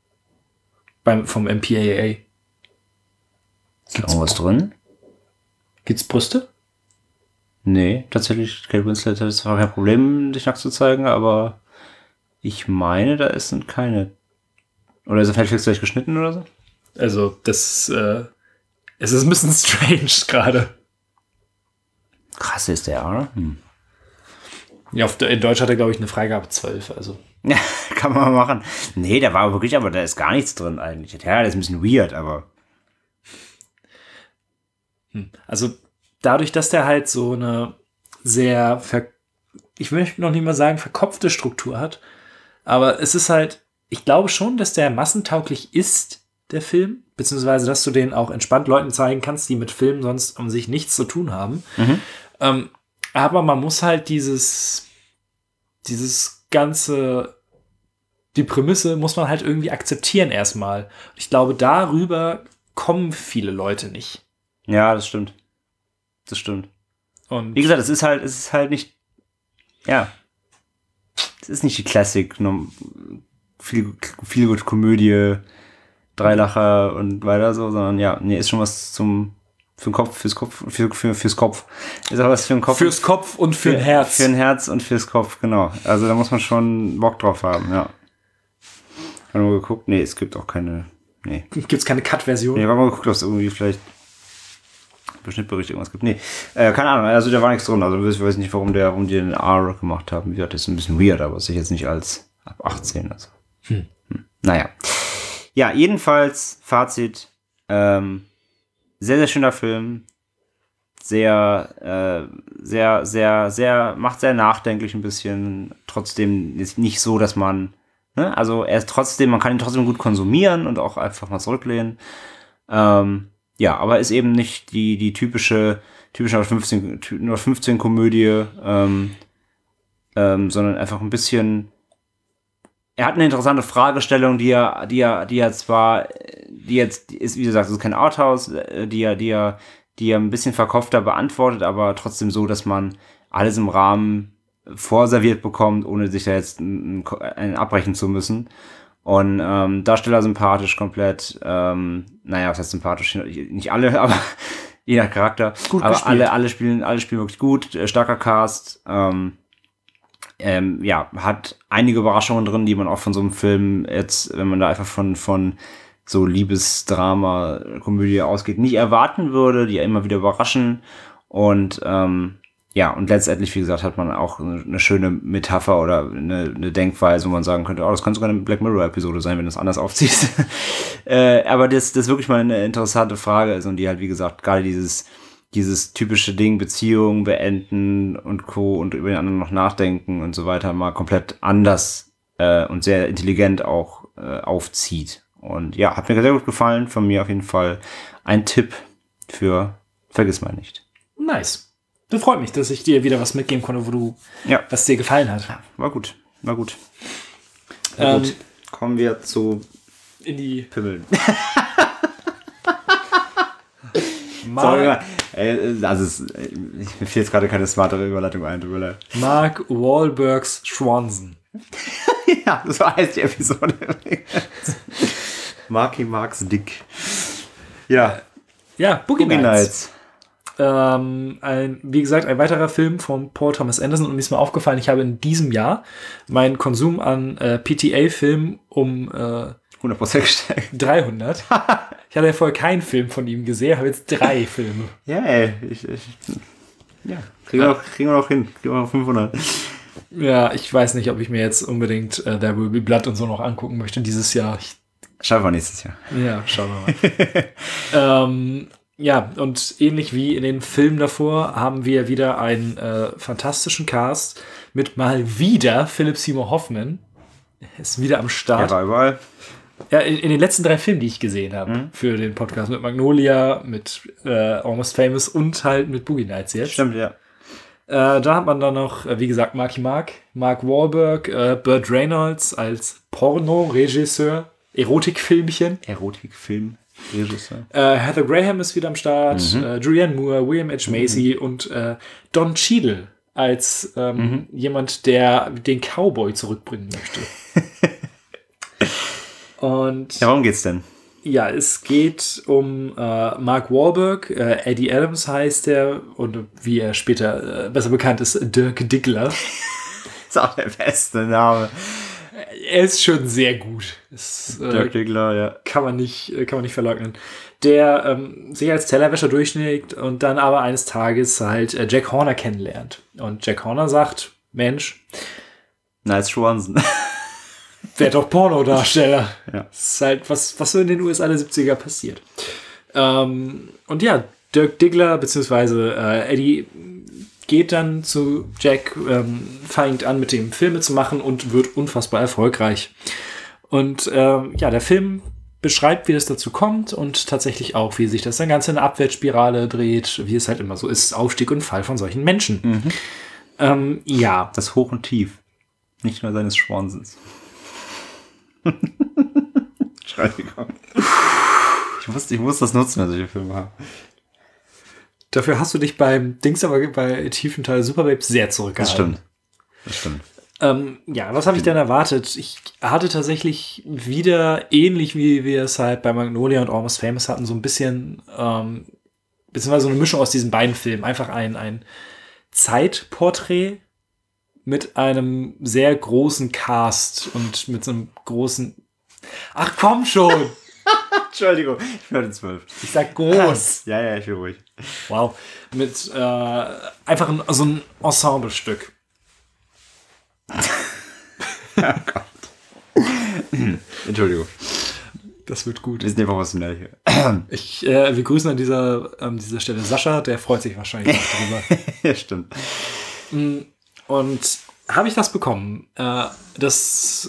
Vom MPAA. Ist da irgendwas drin? Gibt's Brüste? Nee, tatsächlich, Kate Winslet hat zwar kein Problem, dich nackt zu zeigen, aber ich meine, sind keine. Oder ist er vielleicht geschnitten oder so? Also, es ist ein bisschen strange gerade. Krass ist der, oder? Ja, in Deutsch hat er, glaube ich, eine Freigabe 12, also. Ja, kann man mal machen. Nee, da war wirklich, aber da ist gar nichts drin eigentlich. Ja, das ist ein bisschen weird, aber. Also, dadurch, dass der halt so eine sehr, ich möchte noch nicht mal sagen, verkopfte Struktur hat, aber es ist halt, ich glaube schon, dass der massentauglich ist, der Film, beziehungsweise, dass du den auch entspannt Leuten zeigen kannst, die mit Filmen sonst um sich nichts zu tun haben. Aber man muss halt dieses ganze, die Prämisse muss man halt irgendwie akzeptieren erstmal. Ich glaube, darüber kommen viele Leute nicht. Ja, das stimmt. Das stimmt. Und wie gesagt, es ist halt nicht, ja, es ist nicht die Classic, viel gut Komödie, Dreilacher und weiter so, sondern ist schon was zum Für den Kopf, fürs Kopf. Ist auch was für den Kopf. Fürs Kopf und für ein Herz. Für ein Herz und fürs Kopf, genau. Also da muss man schon Bock drauf haben, ja. Haben wir geguckt? Nee, es gibt auch keine. Nee. Gibt's keine Cut-Version? Nee, wir haben mal geguckt, ob es irgendwie vielleicht Beschnittbericht irgendwas gibt. Nee, keine Ahnung, also da war nichts drin. Also ich weiß nicht, warum die den R gemacht haben. Wie gesagt, das ist ein bisschen weird, aber sehe ich jetzt nicht als ab 18. Also. Naja. Ja, jedenfalls, Fazit. Sehr, sehr schöner Film. Sehr, macht sehr nachdenklich ein bisschen. Trotzdem ist nicht so, dass man, ne? Also er ist trotzdem, man kann ihn trotzdem gut konsumieren und auch einfach mal zurücklehnen. Ja, aber ist eben nicht die typische 15 Komödie, sondern einfach ein bisschen. Er hat eine interessante Fragestellung, die jetzt ist, wie gesagt, es ist kein Arthouse, die er ein bisschen verkopfter beantwortet, aber trotzdem so, dass man alles im Rahmen vorserviert bekommt, ohne sich da jetzt einen abbrechen zu müssen. Und Darsteller sympathisch komplett, naja, was heißt sympathisch? Nicht alle, aber je nach Charakter. Gut aber gespielt. alle spielen wirklich gut, starker Cast. Ja, hat einige Überraschungen drin, die man auch von so einem Film jetzt, wenn man da einfach von so Liebesdrama, Komödie ausgeht, nicht erwarten würde, die ja immer wieder überraschen. Und ja, und letztendlich, wie gesagt, hat man auch eine schöne Metapher oder eine Denkweise, wo man sagen könnte, oh, das kann sogar eine Black Mirror-Episode sein, wenn du es anders aufziehst. Aber das wirklich mal eine interessante Frage ist und die halt, wie gesagt, gerade dieses typische Ding, Beziehungen beenden und Co. und über den anderen noch nachdenken und so weiter, mal komplett anders und sehr intelligent auch aufzieht. Und ja, hat mir sehr gut gefallen. Von mir auf jeden Fall ein Tipp für Vergiss mal nicht. Nice. Das freut mich, dass ich dir wieder was mitgeben konnte, was dir gefallen hat. War gut. Gut. Kommen wir zu in die Pimmeln. Mir fehlt jetzt gerade keine smartere Überleitung ein, tut mir leid. Mark Wahlbergs Schwanzen. Ja, so heißt die Episode. Marks Dick. Ja. Ja, Boogie Nights. Wie gesagt, ein weiterer Film von Paul Thomas Anderson und mir ist mal aufgefallen, ich habe in diesem Jahr meinen Konsum an PTA-Filmen um 100% gesteigert. 300. Ich hatte ja vorher keinen Film von ihm gesehen, habe jetzt 3 Filme. Ja, ey. Kriegen wir noch hin. Kriegen wir noch 500. Ja, ich weiß nicht, ob ich mir jetzt unbedingt There Will Be Blood und so noch angucken möchte dieses Jahr. Schaffen wir nächstes Jahr. Ja, schauen wir mal. Ja, und ähnlich wie in den Filmen davor haben wir wieder einen fantastischen Cast mit mal wieder Philip Seymour Hoffman. Ist wieder am Start. Ja, war überall. Ja, in den letzten 3 Filmen, die ich gesehen habe für den Podcast. Mit Magnolia, mit Almost Famous und halt mit Boogie Nights jetzt. Stimmt, ja. Da hat man dann noch, wie gesagt, Mark Wahlberg, Burt Reynolds als Porno-Regisseur, Erotikfilmchen. Regisseur. Heather Graham ist wieder am Start, Julianne Moore, William H. Macy und Don Cheadle als jemand, der den Cowboy zurückbringen möchte. Und ja, worum geht's denn? Ja, es geht um Mark Wahlberg, Eddie Adams heißt er und wie er später besser bekannt ist, Dirk Diggler. Ist auch der beste Name. Er ist schon sehr gut. Dirk Diggler, ja. Kann man nicht verleugnen. Der sich als Tellerwäscher durchschlägt und dann aber eines Tages halt Jack Horner kennenlernt. Und Jack Horner sagt, Mensch. Nice Schwanzen. Werd doch Pornodarsteller. Ja. Das ist halt, was so in den USA der 70er passiert. Und ja, Dirk Diggler bzw. Eddie geht dann zu Jack, fängt an mit dem Filme zu machen und wird unfassbar erfolgreich. Und der Film beschreibt, wie das dazu kommt und tatsächlich auch, wie sich das dann Ganze in eine Abwärtsspirale dreht, wie es halt immer so ist, Aufstieg und Fall von solchen Menschen. Ja. Das Hoch und Tief. Nicht nur seines Schwansens. Ich muss das nutzen, wenn solche Filme haben. Dafür hast du dich beim Dings aber bei tiefen Teil Superbabes sehr zurückgehalten. Das stimmt. Ja, was habe ich denn erwartet? Ich hatte tatsächlich wieder, ähnlich wie wir es halt bei Magnolia und Almost Famous hatten, so ein bisschen beziehungsweise so eine Mischung aus diesen beiden Filmen. Einfach ein Zeitporträt mit einem sehr großen Cast und mit so einem großen... Ach, komm schon! Entschuldigung, ich höre 12. Ich sag groß. Ja, ich bin ruhig. Wow. Mit einfach so ein Ensemblestück. Oh Gott. Entschuldigung. Das wird gut. Wir sind einfach was schnell hier. Wir grüßen an dieser Stelle Sascha, der freut sich wahrscheinlich auch drüber. Ja, stimmt. Und habe ich das bekommen? Das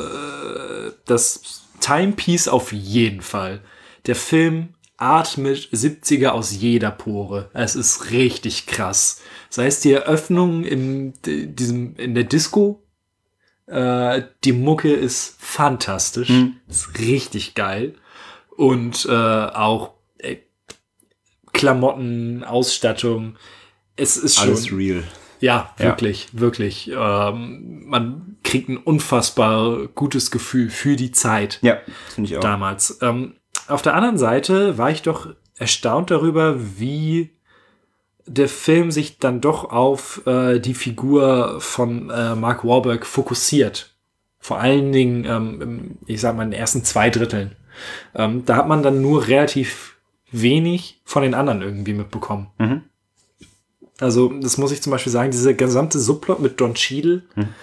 Timepiece auf jeden Fall. Der Film atmet 70er aus jeder Pore. Es ist richtig krass. Sei es die Eröffnung in der Disco. Die Mucke ist fantastisch. Ist richtig geil. Und auch Klamotten, Ausstattung. Es ist schon... Alles real. Ja, wirklich, wirklich. Man kriegt ein unfassbar gutes Gefühl für die Zeit. Ja, finde ich auch. Damals. Auf der anderen Seite war ich doch erstaunt darüber, wie der Film sich dann doch auf die Figur von Mark Wahlberg fokussiert. Vor allen Dingen, ich sag mal, in den ersten 2 Dritteln. Da hat man dann nur relativ wenig von den anderen irgendwie mitbekommen. Mhm. Also, das muss ich zum Beispiel sagen, dieser gesamte Subplot mit Don Cheadle,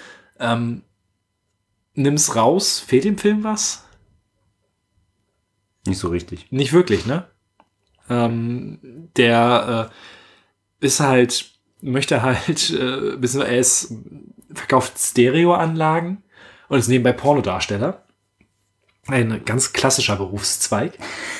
nimm's raus, fehlt dem Film was? Nicht so richtig. Nicht wirklich, ne? Der ist halt, verkauft Stereoanlagen und ist nebenbei Pornodarsteller. Ein ganz klassischer Berufszweig.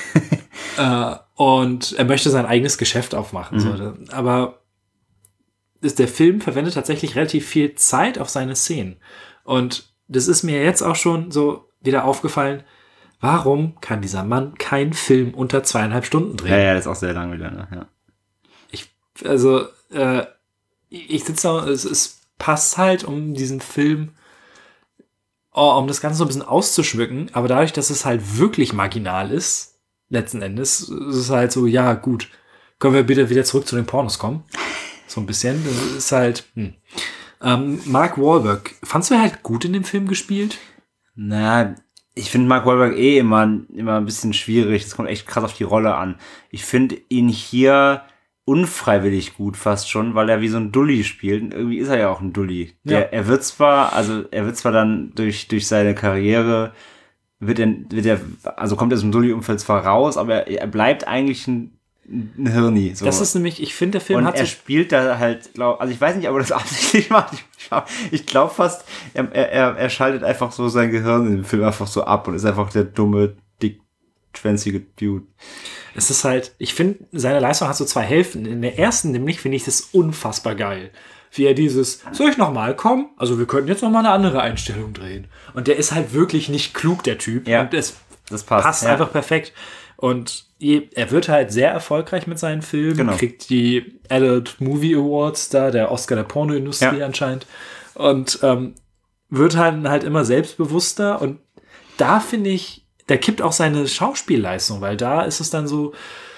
Und er möchte sein eigenes Geschäft aufmachen. So. Aber der Film verwendet tatsächlich relativ viel Zeit auf seine Szenen. Und das ist mir jetzt auch schon so wieder aufgefallen, warum kann dieser Mann keinen Film unter 2,5 Stunden drehen? Ja, das ist auch sehr lang wieder, ne? Ja. Ich sitze da, es passt halt, um diesen Film, um das Ganze so ein bisschen auszuschmücken, aber dadurch, dass es halt wirklich marginal ist, letzten Endes, ist es halt so, ja, gut, können wir bitte wieder zurück zu den Pornos kommen? So ein bisschen, das ist halt, Mark Wahlberg, fandst du halt gut in dem Film gespielt? Na, ich finde Mark Wahlberg immer ein bisschen schwierig. Das kommt echt krass auf die Rolle an. Ich finde ihn hier unfreiwillig gut fast schon, weil er wie so ein Dulli spielt. Und irgendwie ist er ja auch ein Dulli. Ja. Er wird zwar dann durch seine Karriere kommt er aus dem Dulli-Umfeld zwar raus, aber er bleibt eigentlich ein Hirni. So. Das ist nämlich, ich finde, der Film und hat er spielt da halt, also ich weiß nicht, ob er das absichtlich macht. Ich glaube fast, er schaltet einfach so sein Gehirn in dem Film einfach so ab und ist einfach der dumme, dickschwänzige Dude. Es ist halt, ich finde, seine Leistung hat so 2 Hälften. In der ersten nämlich finde ich das unfassbar geil. Wie er soll ich nochmal kommen? Also wir könnten jetzt nochmal eine andere Einstellung drehen. Und der ist halt wirklich nicht klug, der Typ. Ja, und das passt ja. Einfach perfekt. Und er wird halt sehr erfolgreich mit seinen Filmen, kriegt die Adult Movie Awards da, der Oscar der Pornoindustrie anscheinend. Und wird halt immer selbstbewusster. Und da finde ich, da kippt auch seine Schauspielleistung, weil da ist es dann so,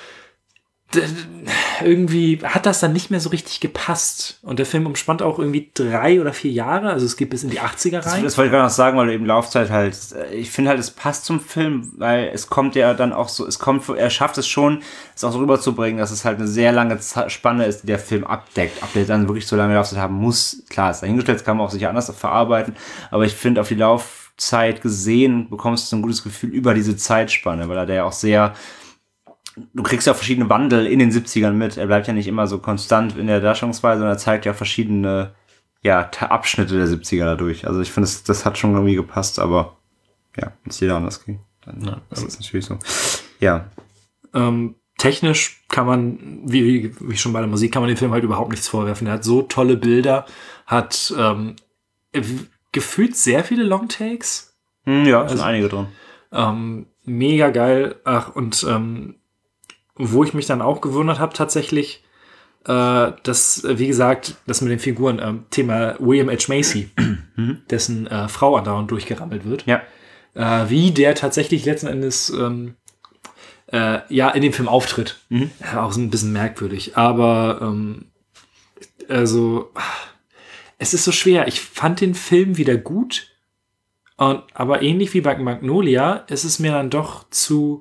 irgendwie hat das dann nicht mehr so richtig gepasst. Und der Film umspannt auch irgendwie 3 oder 4 Jahre, also es geht bis in die 80er rein. Das wollte ich gerade noch sagen, weil du eben Laufzeit halt, ich finde halt, es passt zum Film, weil es kommt ja dann auch so, er schafft es schon, es auch so rüberzubringen, dass es halt eine sehr lange Spanne ist, die der Film abdeckt. Ob der dann wirklich so lange Laufzeit haben muss, klar, ist dahingestellt, das kann man auch sicher anders verarbeiten, aber ich finde, auf die Laufzeit gesehen, bekommst du ein gutes Gefühl über diese Zeitspanne, weil er ja auch sehr, du kriegst ja auch verschiedene Wandel in den 70ern mit. Er bleibt ja nicht immer so konstant in der Darstellungsweise, sondern er zeigt ja verschiedene Abschnitte der 70er dadurch. Also ich finde, das hat schon irgendwie gepasst, aber ja, wenn es jeder anders ging, dann ist das natürlich so. Ja. Technisch kann man, wie schon bei der Musik, kann man dem Film halt überhaupt nichts vorwerfen. Er hat so tolle Bilder, hat gefühlt sehr viele Longtakes. Ja, sind einige drin. Mega geil. Ach, und wo ich mich dann auch gewundert habe, tatsächlich, dass, wie gesagt, das mit den Figuren, Thema William H. Macy, dessen Frau andauernd durchgerammelt wird. Ja. Wie der tatsächlich letzten Endes ja, in dem Film auftritt. Ja, auch so ein bisschen merkwürdig. Aber also, es ist so schwer. Ich fand den Film wieder gut. Aber ähnlich wie bei Magnolia ist es mir dann doch zu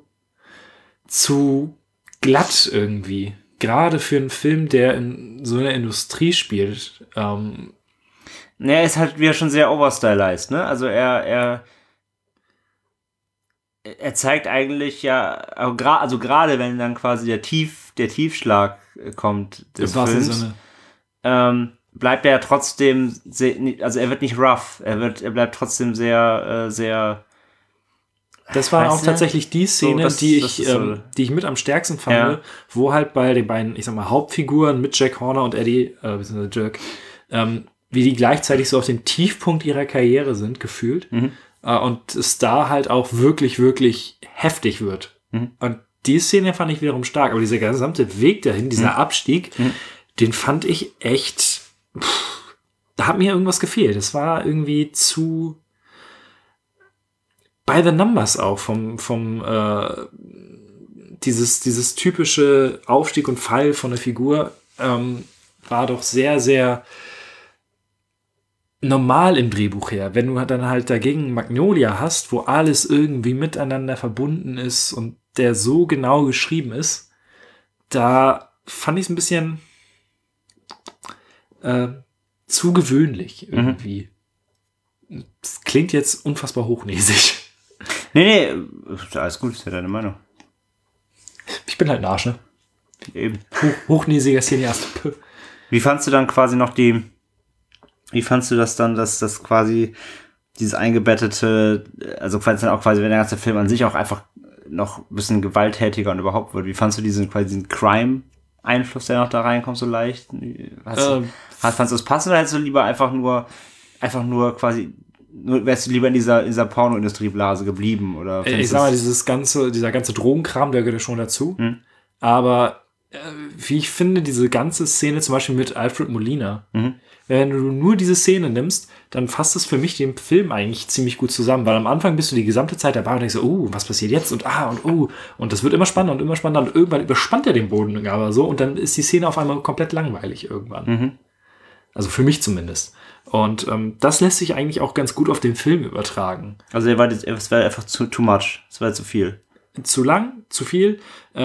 glatt irgendwie. Gerade für einen Film, der in so einer Industrie spielt. Er ist halt wieder schon sehr overstylized, ne? Also er zeigt eigentlich ja, also gerade wenn dann quasi der Tiefschlag kommt des Films, bleibt er ja trotzdem also er wird nicht rough, er bleibt trotzdem sehr, sehr. Das war auch tatsächlich die Szene, die ich mit am stärksten fand, wo halt bei den beiden, ich sag mal, Hauptfiguren mit Jack Horner und Eddie, beziehungsweise Dirk, wie die gleichzeitig so auf den Tiefpunkt ihrer Karriere sind, gefühlt. Und es da halt auch wirklich, wirklich heftig wird. Und die Szene fand ich wiederum stark, aber dieser gesamte Weg dahin, dieser Abstieg, den fand ich echt, da hat mir irgendwas gefehlt. Es war irgendwie zu by the numbers auch dieses typische Aufstieg und Fall von der Figur war doch sehr, sehr normal im Drehbuch her. Wenn du dann halt dagegen Magnolia hast, wo alles irgendwie miteinander verbunden ist und der so genau geschrieben ist, da fand ich es ein bisschen zu gewöhnlich irgendwie. Das klingt jetzt unfassbar hochnäsig. Nee, alles gut, ist ja deine Meinung. Ich bin halt ein Arsch, ne? Eben. Hochnäsiger Cineast. Wie fandst du dann quasi noch wie fandst du das dann, dass das quasi dieses eingebettete, also quasi dann auch quasi, wenn der ganze Film an sich auch einfach noch ein bisschen gewalttätiger und überhaupt wird, wie fandst du diesen Crime-Einfluss, der noch da reinkommt, so leicht? Fandst du das passend oder hättest du lieber einfach nur quasi, wärst du lieber in dieser Pornoindustrieblase geblieben? Oder ich sag mal, dieser ganze Drogenkram, der gehört ja schon dazu. Aber wie ich finde, diese ganze Szene zum Beispiel mit Alfred Molina, wenn du nur diese Szene nimmst, dann fasst es für mich den Film eigentlich ziemlich gut zusammen, weil am Anfang bist du die gesamte Zeit dabei und denkst so, was passiert jetzt und und das wird immer spannender und irgendwann überspannt er den Boden aber so und dann ist die Szene auf einmal komplett langweilig irgendwann. Also für mich zumindest. Und das lässt sich eigentlich auch ganz gut auf den Film übertragen. Also es war einfach too much, es war zu viel. Zu lang, zu viel.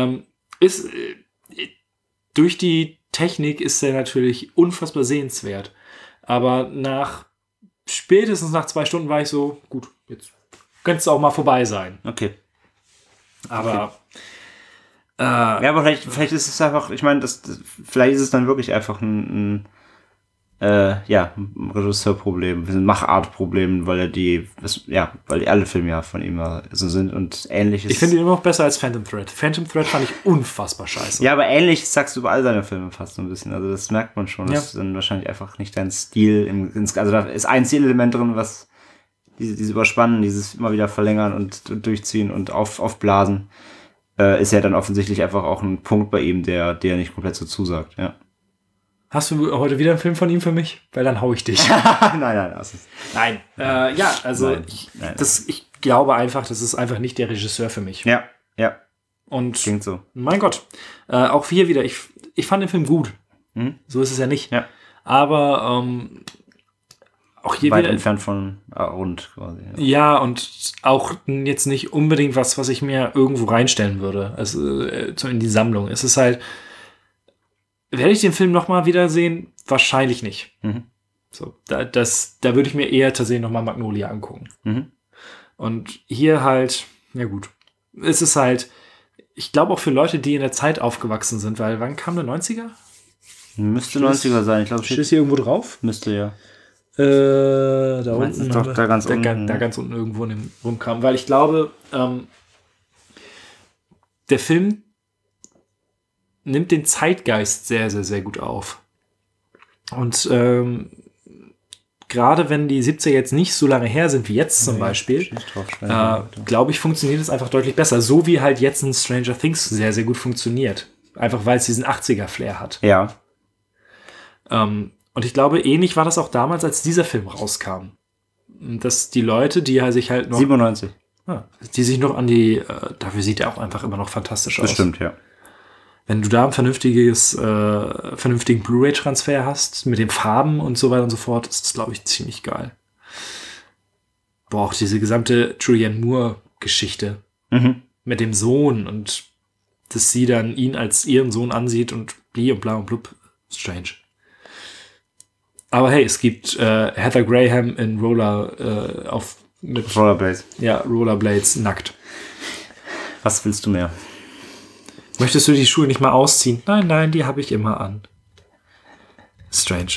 Durch die Technik ist er natürlich unfassbar sehenswert. Aber spätestens nach 2 Stunden war ich so, gut, jetzt könnte es auch mal vorbei sein. Okay. Aber ja, aber vielleicht ist es einfach, ich meine, vielleicht ist es dann wirklich einfach ein Regisseurproblem, ein Machartproblem, weil weil alle Filme ja von ihm so sind und ähnliches. Ich finde ihn immer noch besser als Phantom Thread. Phantom Thread fand ich unfassbar scheiße. Ja, aber ähnlich sagst du über all seine Filme fast so ein bisschen. Also das merkt man schon. Das ist dann wahrscheinlich einfach nicht dein Stil. Also da ist ein Stilelement drin, was diese Überspannen, dieses immer wieder verlängern und durchziehen und aufblasen, ist ja dann offensichtlich einfach auch ein Punkt bei ihm, der nicht komplett so zusagt, ja. Hast du heute wieder einen Film von ihm für mich? Weil dann hau ich dich. Nein. Ich glaube einfach, das ist einfach nicht der Regisseur für mich. Ja. Und klingt so. Mein Gott. Auch hier wieder, ich fand den Film gut. So ist es ja nicht. Ja. Aber auch hier weit wieder entfernt von rund quasi. Ja, und auch jetzt nicht unbedingt was ich mir irgendwo reinstellen würde. Also in die Sammlung. Es ist halt, werde ich den Film nochmal wiedersehen? Wahrscheinlich nicht. So, da würde ich mir eher tatsächlich nochmal Magnolia angucken. Und hier halt, ja gut. Es ist halt, ich glaube auch für Leute, die in der Zeit aufgewachsen sind, weil wann kam der 90er? Müsste 90er sein, ich glaube. Steht hier irgendwo drauf? Müsste, ja. Da unten. Doch, da ganz unten. Da ganz unten irgendwo in dem rumkam. Weil ich glaube, der Film nimmt den Zeitgeist sehr, sehr, sehr gut auf. Und gerade wenn die 70er jetzt nicht so lange her sind wie jetzt zum Beispiel, glaube ich, funktioniert es einfach deutlich besser. So wie halt jetzt ein Stranger Things sehr, sehr gut funktioniert. Einfach weil es diesen 80er-Flair hat. Ja. Und ich glaube, ähnlich war das auch damals, als dieser Film rauskam. Dass die Leute, die sich halt noch... 97. Die sich noch an die, dafür sieht er auch einfach immer noch fantastisch aus. Das stimmt, ja. Wenn du da ein vernünftigen Blu-ray-Transfer hast, mit den Farben und so weiter und so fort, ist das, glaube ich, ziemlich geil. Boah, auch diese gesamte Julianne Moore-Geschichte mit dem Sohn und dass sie dann ihn als ihren Sohn ansieht und bli und bla und blub. Strange. Aber hey, es gibt Heather Graham in mit Rollerblades. Ja, Rollerblades nackt. Was willst du mehr? Möchtest du die Schuhe nicht mal ausziehen? Nein, die habe ich immer an. Strange.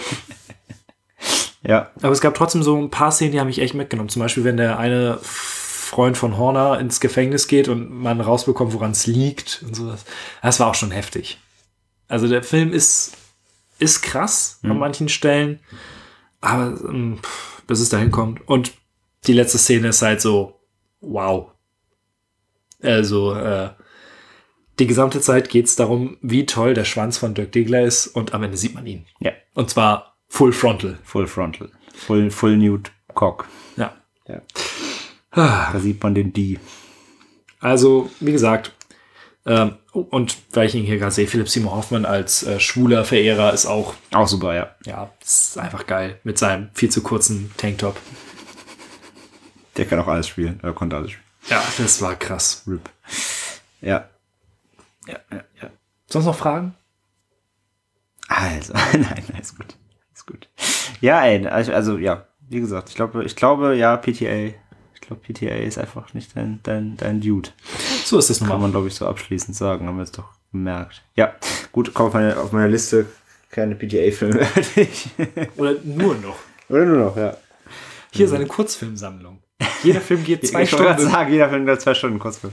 Ja. Aber es gab trotzdem so ein paar Szenen, die haben mich echt mitgenommen. Zum Beispiel, wenn der eine Freund von Horner ins Gefängnis geht und man rausbekommt, woran es liegt und sowas. Das war auch schon heftig. Also der Film ist krass an manchen Stellen, aber bis es dahin kommt. Und die letzte Szene ist halt so, wow. Also, die gesamte Zeit geht es darum, wie toll der Schwanz von Dirk Diggler ist und am Ende sieht man ihn. Ja. Und zwar full frontal. Full frontal. Full nude cock. Ja. Da sieht man den D. Also, wie gesagt, und weil ich ihn hier gerade sehe, Philipp Seymour Hoffman als schwuler Verehrer ist auch super, ja. Ja, ist einfach geil. Mit seinem viel zu kurzen Tanktop. Der kann auch alles spielen. Er konnte alles spielen. Ja, das war krass. RIP. Ja. Sonst noch Fragen? Also, nein, ist gut. Ja, ey, also, ja, wie gesagt, ich glaube, ja, PTA. Ich glaube, PTA ist einfach nicht dein Dude. So ist es nun mal. Kann man, glaube ich, so abschließend sagen. Haben wir jetzt doch gemerkt. Ja, gut, komm auf meiner Liste keine PTA-Filme. Oder nur noch. Ja. Hier seine Kurzfilmsammlung. Jeder Film geht 2 Ich Stunden. wollte gerade sagen, jeder Film geht 2 Stunden Kurzfilm.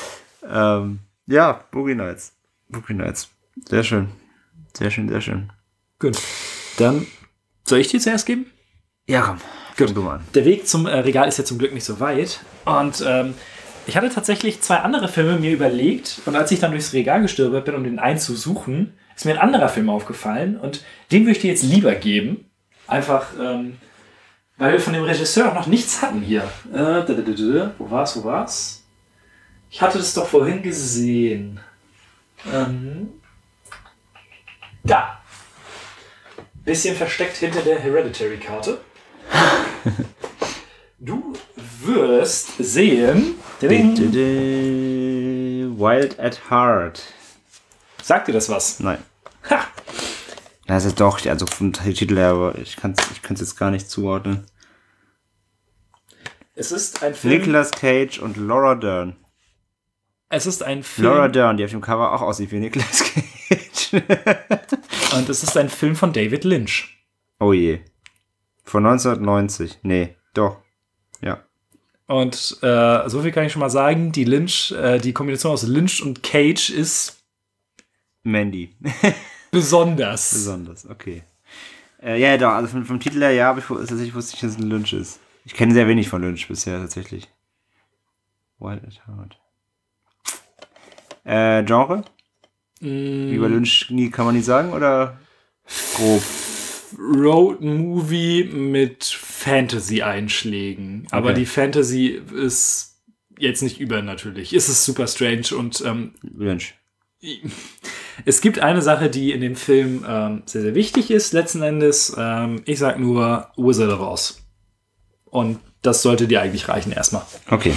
Ja, Boogie Nights. Sehr schön. Gut. Dann soll ich dir zuerst geben? Ja, komm. Gut. Du mal an. Der Weg zum Regal ist ja zum Glück nicht so weit. Und ich hatte tatsächlich 2 andere Filme mir überlegt. Und als ich dann durchs Regal gestöbert bin, um den einen zu suchen, ist mir ein anderer Film aufgefallen. Und den würde ich dir jetzt lieber geben. Einfach, weil wir von dem Regisseur auch noch nichts hatten hier. Wo war's? Ich hatte das doch vorhin gesehen. Da. Bisschen versteckt hinter der Hereditary-Karte. Du wirst sehen... Wild at Heart. Sagt dir das was? Nein. Ha! Das ist doch, also vom Titel her, aber ich kann es jetzt gar nicht zuordnen. Es ist ein Film... Nicolas Cage und Laura Dern. Es ist ein Film... Laura Dern, die auf dem Cover auch aussieht wie Nicolas Cage. Und es ist ein Film von David Lynch. Oh je. Von 1990. Nee, doch. Ja. Und so viel kann ich schon mal sagen, die Kombination aus Lynch und Cage ist... Mandy. Besonders, okay. Ja, doch, also vom Titel her, ja, aber tatsächlich wusste ich, dass es ein Lynch ist. Ich kenne sehr wenig von Lynch bisher, tatsächlich. Wild at Heart. Genre? Wie bei Lynch kann man nicht sagen, oder grob? Road Movie mit Fantasy-Einschlägen. Aber Okay. die Fantasy ist jetzt nicht übernatürlich. Es ist super strange und Lynch. es gibt eine Sache, die in dem Film sehr, sehr wichtig ist, letzten Endes. Ich sag nur Wizard of Oz. Und das sollte dir eigentlich reichen erstmal. Okay.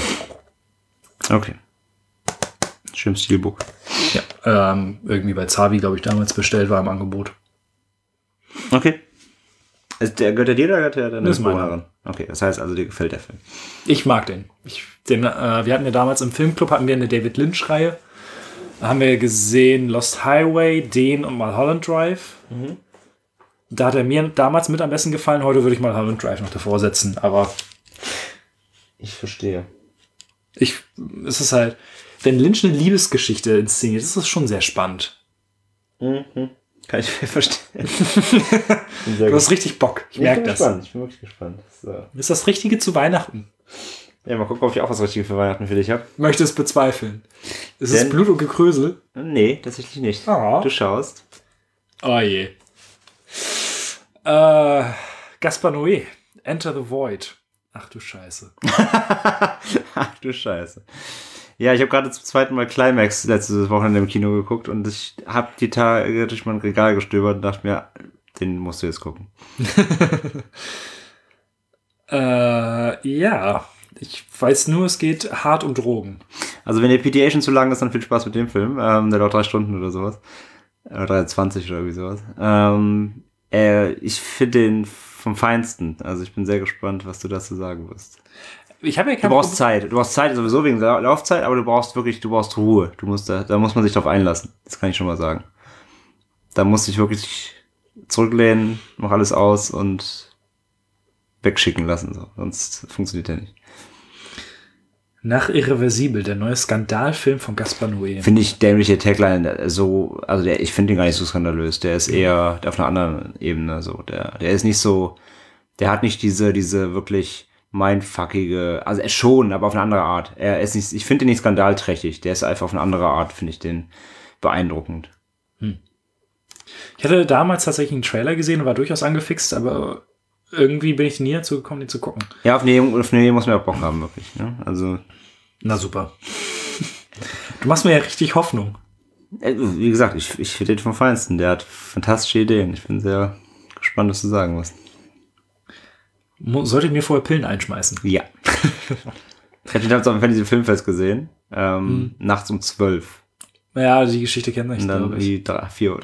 Schönes Steelbook. Ja, irgendwie bei Zavi, glaube ich, damals bestellt, war im Angebot. Okay. Gehört der dir oder gehört der deiner Das ist meiner. Vorhörerin? Okay, das heißt also, dir gefällt der Film. Ich mag den. Wir hatten ja damals im Filmclub eine David Lynch-Reihe. Da haben wir gesehen Lost Highway, den und Mulholland Drive. Da hat er mir damals mit am besten gefallen. Heute würde ich Mulholland Drive noch davor setzen. Aber Ich verstehe. es ist halt, wenn Lynch eine Liebesgeschichte inszeniert, ist das schon sehr spannend. Kann ich verstehen. Du hast richtig Bock. Ich merke das. Ich bin wirklich gespannt. So. Ist das Richtige zu Weihnachten? Ja, mal gucken, ob ich auch was Richtiges für Weihnachten für dich habe. Möchte es bezweifeln. Ist es Denn- Blut und Gekrösel? Nee, tatsächlich nicht. Ah. Du schaust. Oh je. Gaspar Noé, Enter the Void. Ach du Scheiße. Ach du Scheiße. Ja, ich habe gerade zum zweiten Mal Climax letztes Wochenende im Kino geguckt und ich habe die Tage durch mein Regal gestöbert und dachte mir, den musst du jetzt gucken. Ja. Ich weiß nur, es geht hart um Drogen. Also wenn der PTA schon zu lang ist, dann viel Spaß mit dem Film. Der dauert 3 Stunden oder sowas. Oder 23 oder irgendwie sowas. Ich finde den vom Feinsten. Also ich bin sehr gespannt, was du dazu sagen wirst. Ich habe ja Du brauchst Zeit. Du brauchst Zeit sowieso wegen der Laufzeit, aber du brauchst Ruhe. Da muss man sich drauf einlassen. Das kann ich schon mal sagen. Da musst du dich wirklich zurücklehnen, mach alles aus und wegschicken lassen. So. Sonst funktioniert der nicht. Nach Irreversibel, der neue Skandalfilm von Gaspar Noé. Finde ich dämliche Tagline so, also ich finde den gar nicht so skandalös. Der ist eher auf einer anderen Ebene so. Der ist nicht so, der hat nicht diese wirklich mindfuckige, also er schon, aber auf eine andere Art. Er ist nicht, ich finde den nicht skandalträchtig. Der ist einfach auf eine andere Art, finde ich den beeindruckend. Ich hatte damals tatsächlich einen Trailer gesehen und war durchaus angefixt, aber irgendwie bin ich nie dazu gekommen, den zu gucken. Ja, auf den muss man ja Bock haben, wirklich. Ne? Also. Na super. Du machst mir ja richtig Hoffnung. Wie gesagt, ich finde den vom Feinsten. Der hat fantastische Ideen. Ich bin sehr gespannt, was du sagen musst. Sollte ich mir vorher Pillen einschmeißen? Ja. Ich habe den damals auf dem Fantasy Filmfest gesehen. Nachts um 12. Ja, die Geschichte kennt man nicht, glaube ich. Und dann wie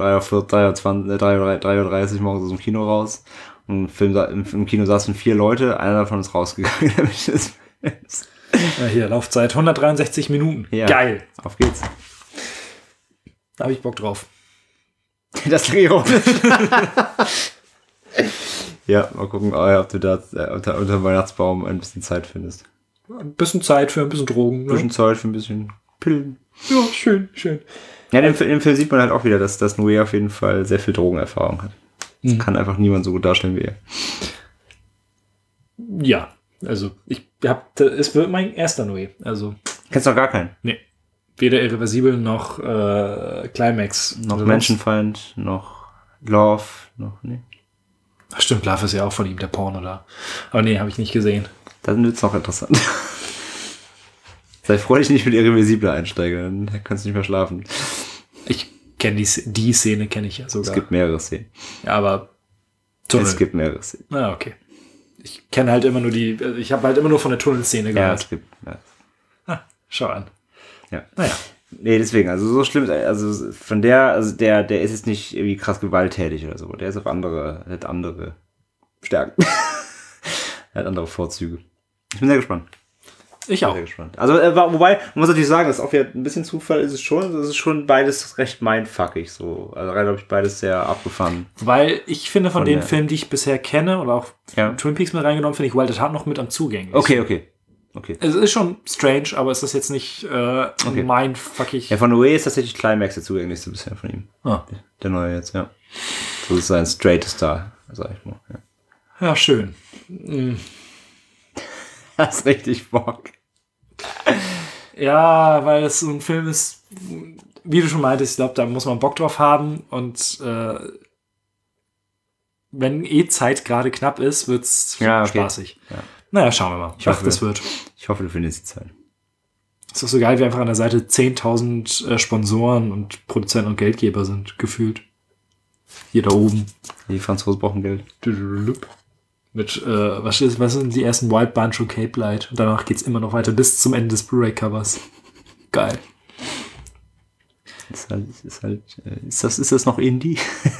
3:30 Uhr morgens aus dem Kino raus. Und im Kino saßen 4 Leute. Einer davon ist rausgegangen. Ja, hier, Laufzeit 163 Minuten. Ja, geil. Auf geht's. Da habe ich Bock drauf. Das ist ironisch. Ja, mal gucken, ob du da unter dem Weihnachtsbaum ein bisschen Zeit findest. Ein bisschen Zeit für ein bisschen Drogen. Ein bisschen Zeit für ein bisschen Pillen. Ja, schön. Ja, im Film sieht man halt auch wieder, dass Noé auf jeden Fall sehr viel Drogenerfahrung hat. Das kann einfach niemand so gut darstellen wie er. Ja, also es wird mein erster Noé. Also, Kennst du noch gar keinen? Nee. Weder Irreversibel noch Climax. Noch Menschenfeind, noch Love, noch, nee. Ach stimmt, Love ist ja auch von ihm, der Porno da. Aber nee, habe ich nicht gesehen. Dann wird's noch interessant. Sei froh, dass ich nicht mit Irreversible einsteige, dann kannst du nicht mehr schlafen. Ich kenne die Szene kenne ich ja sogar. Es gibt mehrere Szenen. Ja, aber Es gibt mehrere Szenen. Ah, okay. Ich kenne halt immer nur ich habe halt immer nur von der Tunnelszene gehört. Ja, es gibt. Ja. Schau an. Ja. Naja. Nee, deswegen, also so schlimm, also von der ist jetzt nicht irgendwie krass gewalttätig oder so. Der ist auf hat andere Stärken. Er hat andere Vorzüge. Ich bin sehr gespannt. Ich auch. Sehr gespannt. Also, wobei, man muss natürlich sagen, das ist auch wieder ein bisschen Zufall, ist es schon beides recht mindfuckig, so. Also, glaube ich, beides sehr abgefahren. Weil ich finde, von den Filmen, die ich bisher kenne, oder auch ja. Twin Peaks mit reingenommen, finde ich Wild at Heart noch mit am zugänglichsten. Okay. Es ist schon strange, aber es ist jetzt nicht mindfuckig. Ja, von Noé ist tatsächlich Climax der zugänglichste bisher von ihm. Ah. Der neue jetzt, ja. So ist sein straightest Star, sag ich mal. Ja, schön. Hast richtig Bock. Ja, weil es so ein Film ist, wie du schon meintest, ich glaube, da muss man Bock drauf haben und wenn Zeit gerade knapp ist, wird's spaßig. Ja. Naja, schauen wir mal. Das wird. Ich hoffe, du findest die Zeit. Ist doch so geil, wie einfach an der Seite 10.000 Sponsoren und Produzenten und Geldgeber sind, gefühlt. Hier da oben. Die Franzosen brauchen Geld. Mit, was sind die ersten Wild Bunch und Cape Light? Und danach geht's immer noch weiter bis zum Ende des Blu-ray-Covers. Geil. Ist das noch Indie?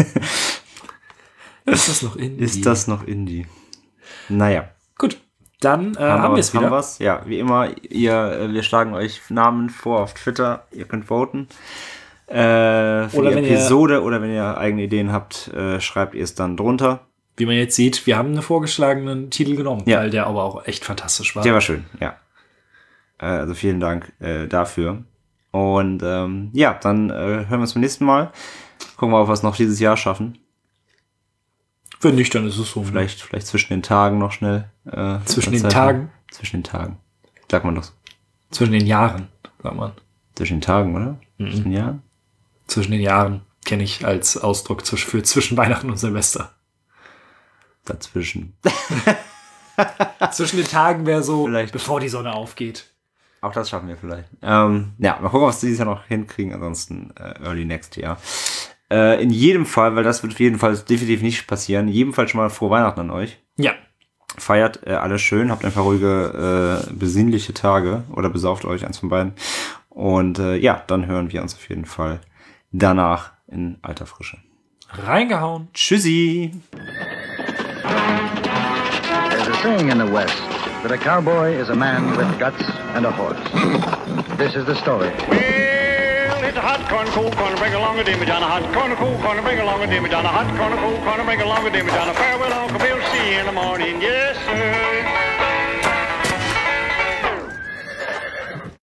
Ist das noch Indie? Ist das noch Indie? Naja. Gut, dann haben wir es wieder. Wir's. Ja, wie immer, wir schlagen euch Namen vor auf Twitter. Ihr könnt voten. Für die Episode oder wenn ihr eigene Ideen habt, schreibt ihr es dann drunter. Wie man jetzt sieht, wir haben einen vorgeschlagenen Titel genommen, weil der aber auch echt fantastisch war. Der war schön, ja. Also vielen Dank dafür. Und dann hören wir uns beim nächsten Mal. Gucken wir, ob wir es noch dieses Jahr schaffen. Wenn nicht, dann ist es so. Vielleicht zwischen den Tagen noch schnell. Zwischen den Tagen? Zwischen den Tagen. Sagt man doch so. Zwischen den Jahren, sagt man. Zwischen den Tagen, oder? Zwischen den Jahren? Zwischen den Jahren kenne ich als Ausdruck für zwischen Weihnachten und Silvester. Dazwischen. Zwischen den Tagen wäre so, vielleicht. Bevor die Sonne aufgeht. Auch das schaffen wir vielleicht. Mal gucken, was wir dieses Jahr noch hinkriegen. Ansonsten early next year. In jedem Fall, weil das wird auf jeden Fall definitiv nicht passieren, in jedem Fall schon mal frohe Weihnachten an euch. Ja. Feiert alles schön, habt einfach ruhige, besinnliche Tage oder besauft euch, eins von beiden. Und dann hören wir uns auf jeden Fall danach in alter Frische. Reingehauen. Tschüssi. There's a saying in the West that a cowboy is a man with guts and a horse. This is the story. Well, it's a hot corn, cold corn, bring along a dimmy down. A hot corn, cold corn, bring along a dimmy down. A hot corn, cold corn, bring along a dimmy down. Farewell, Uncle Bill, see you in the morning. Yes, sir.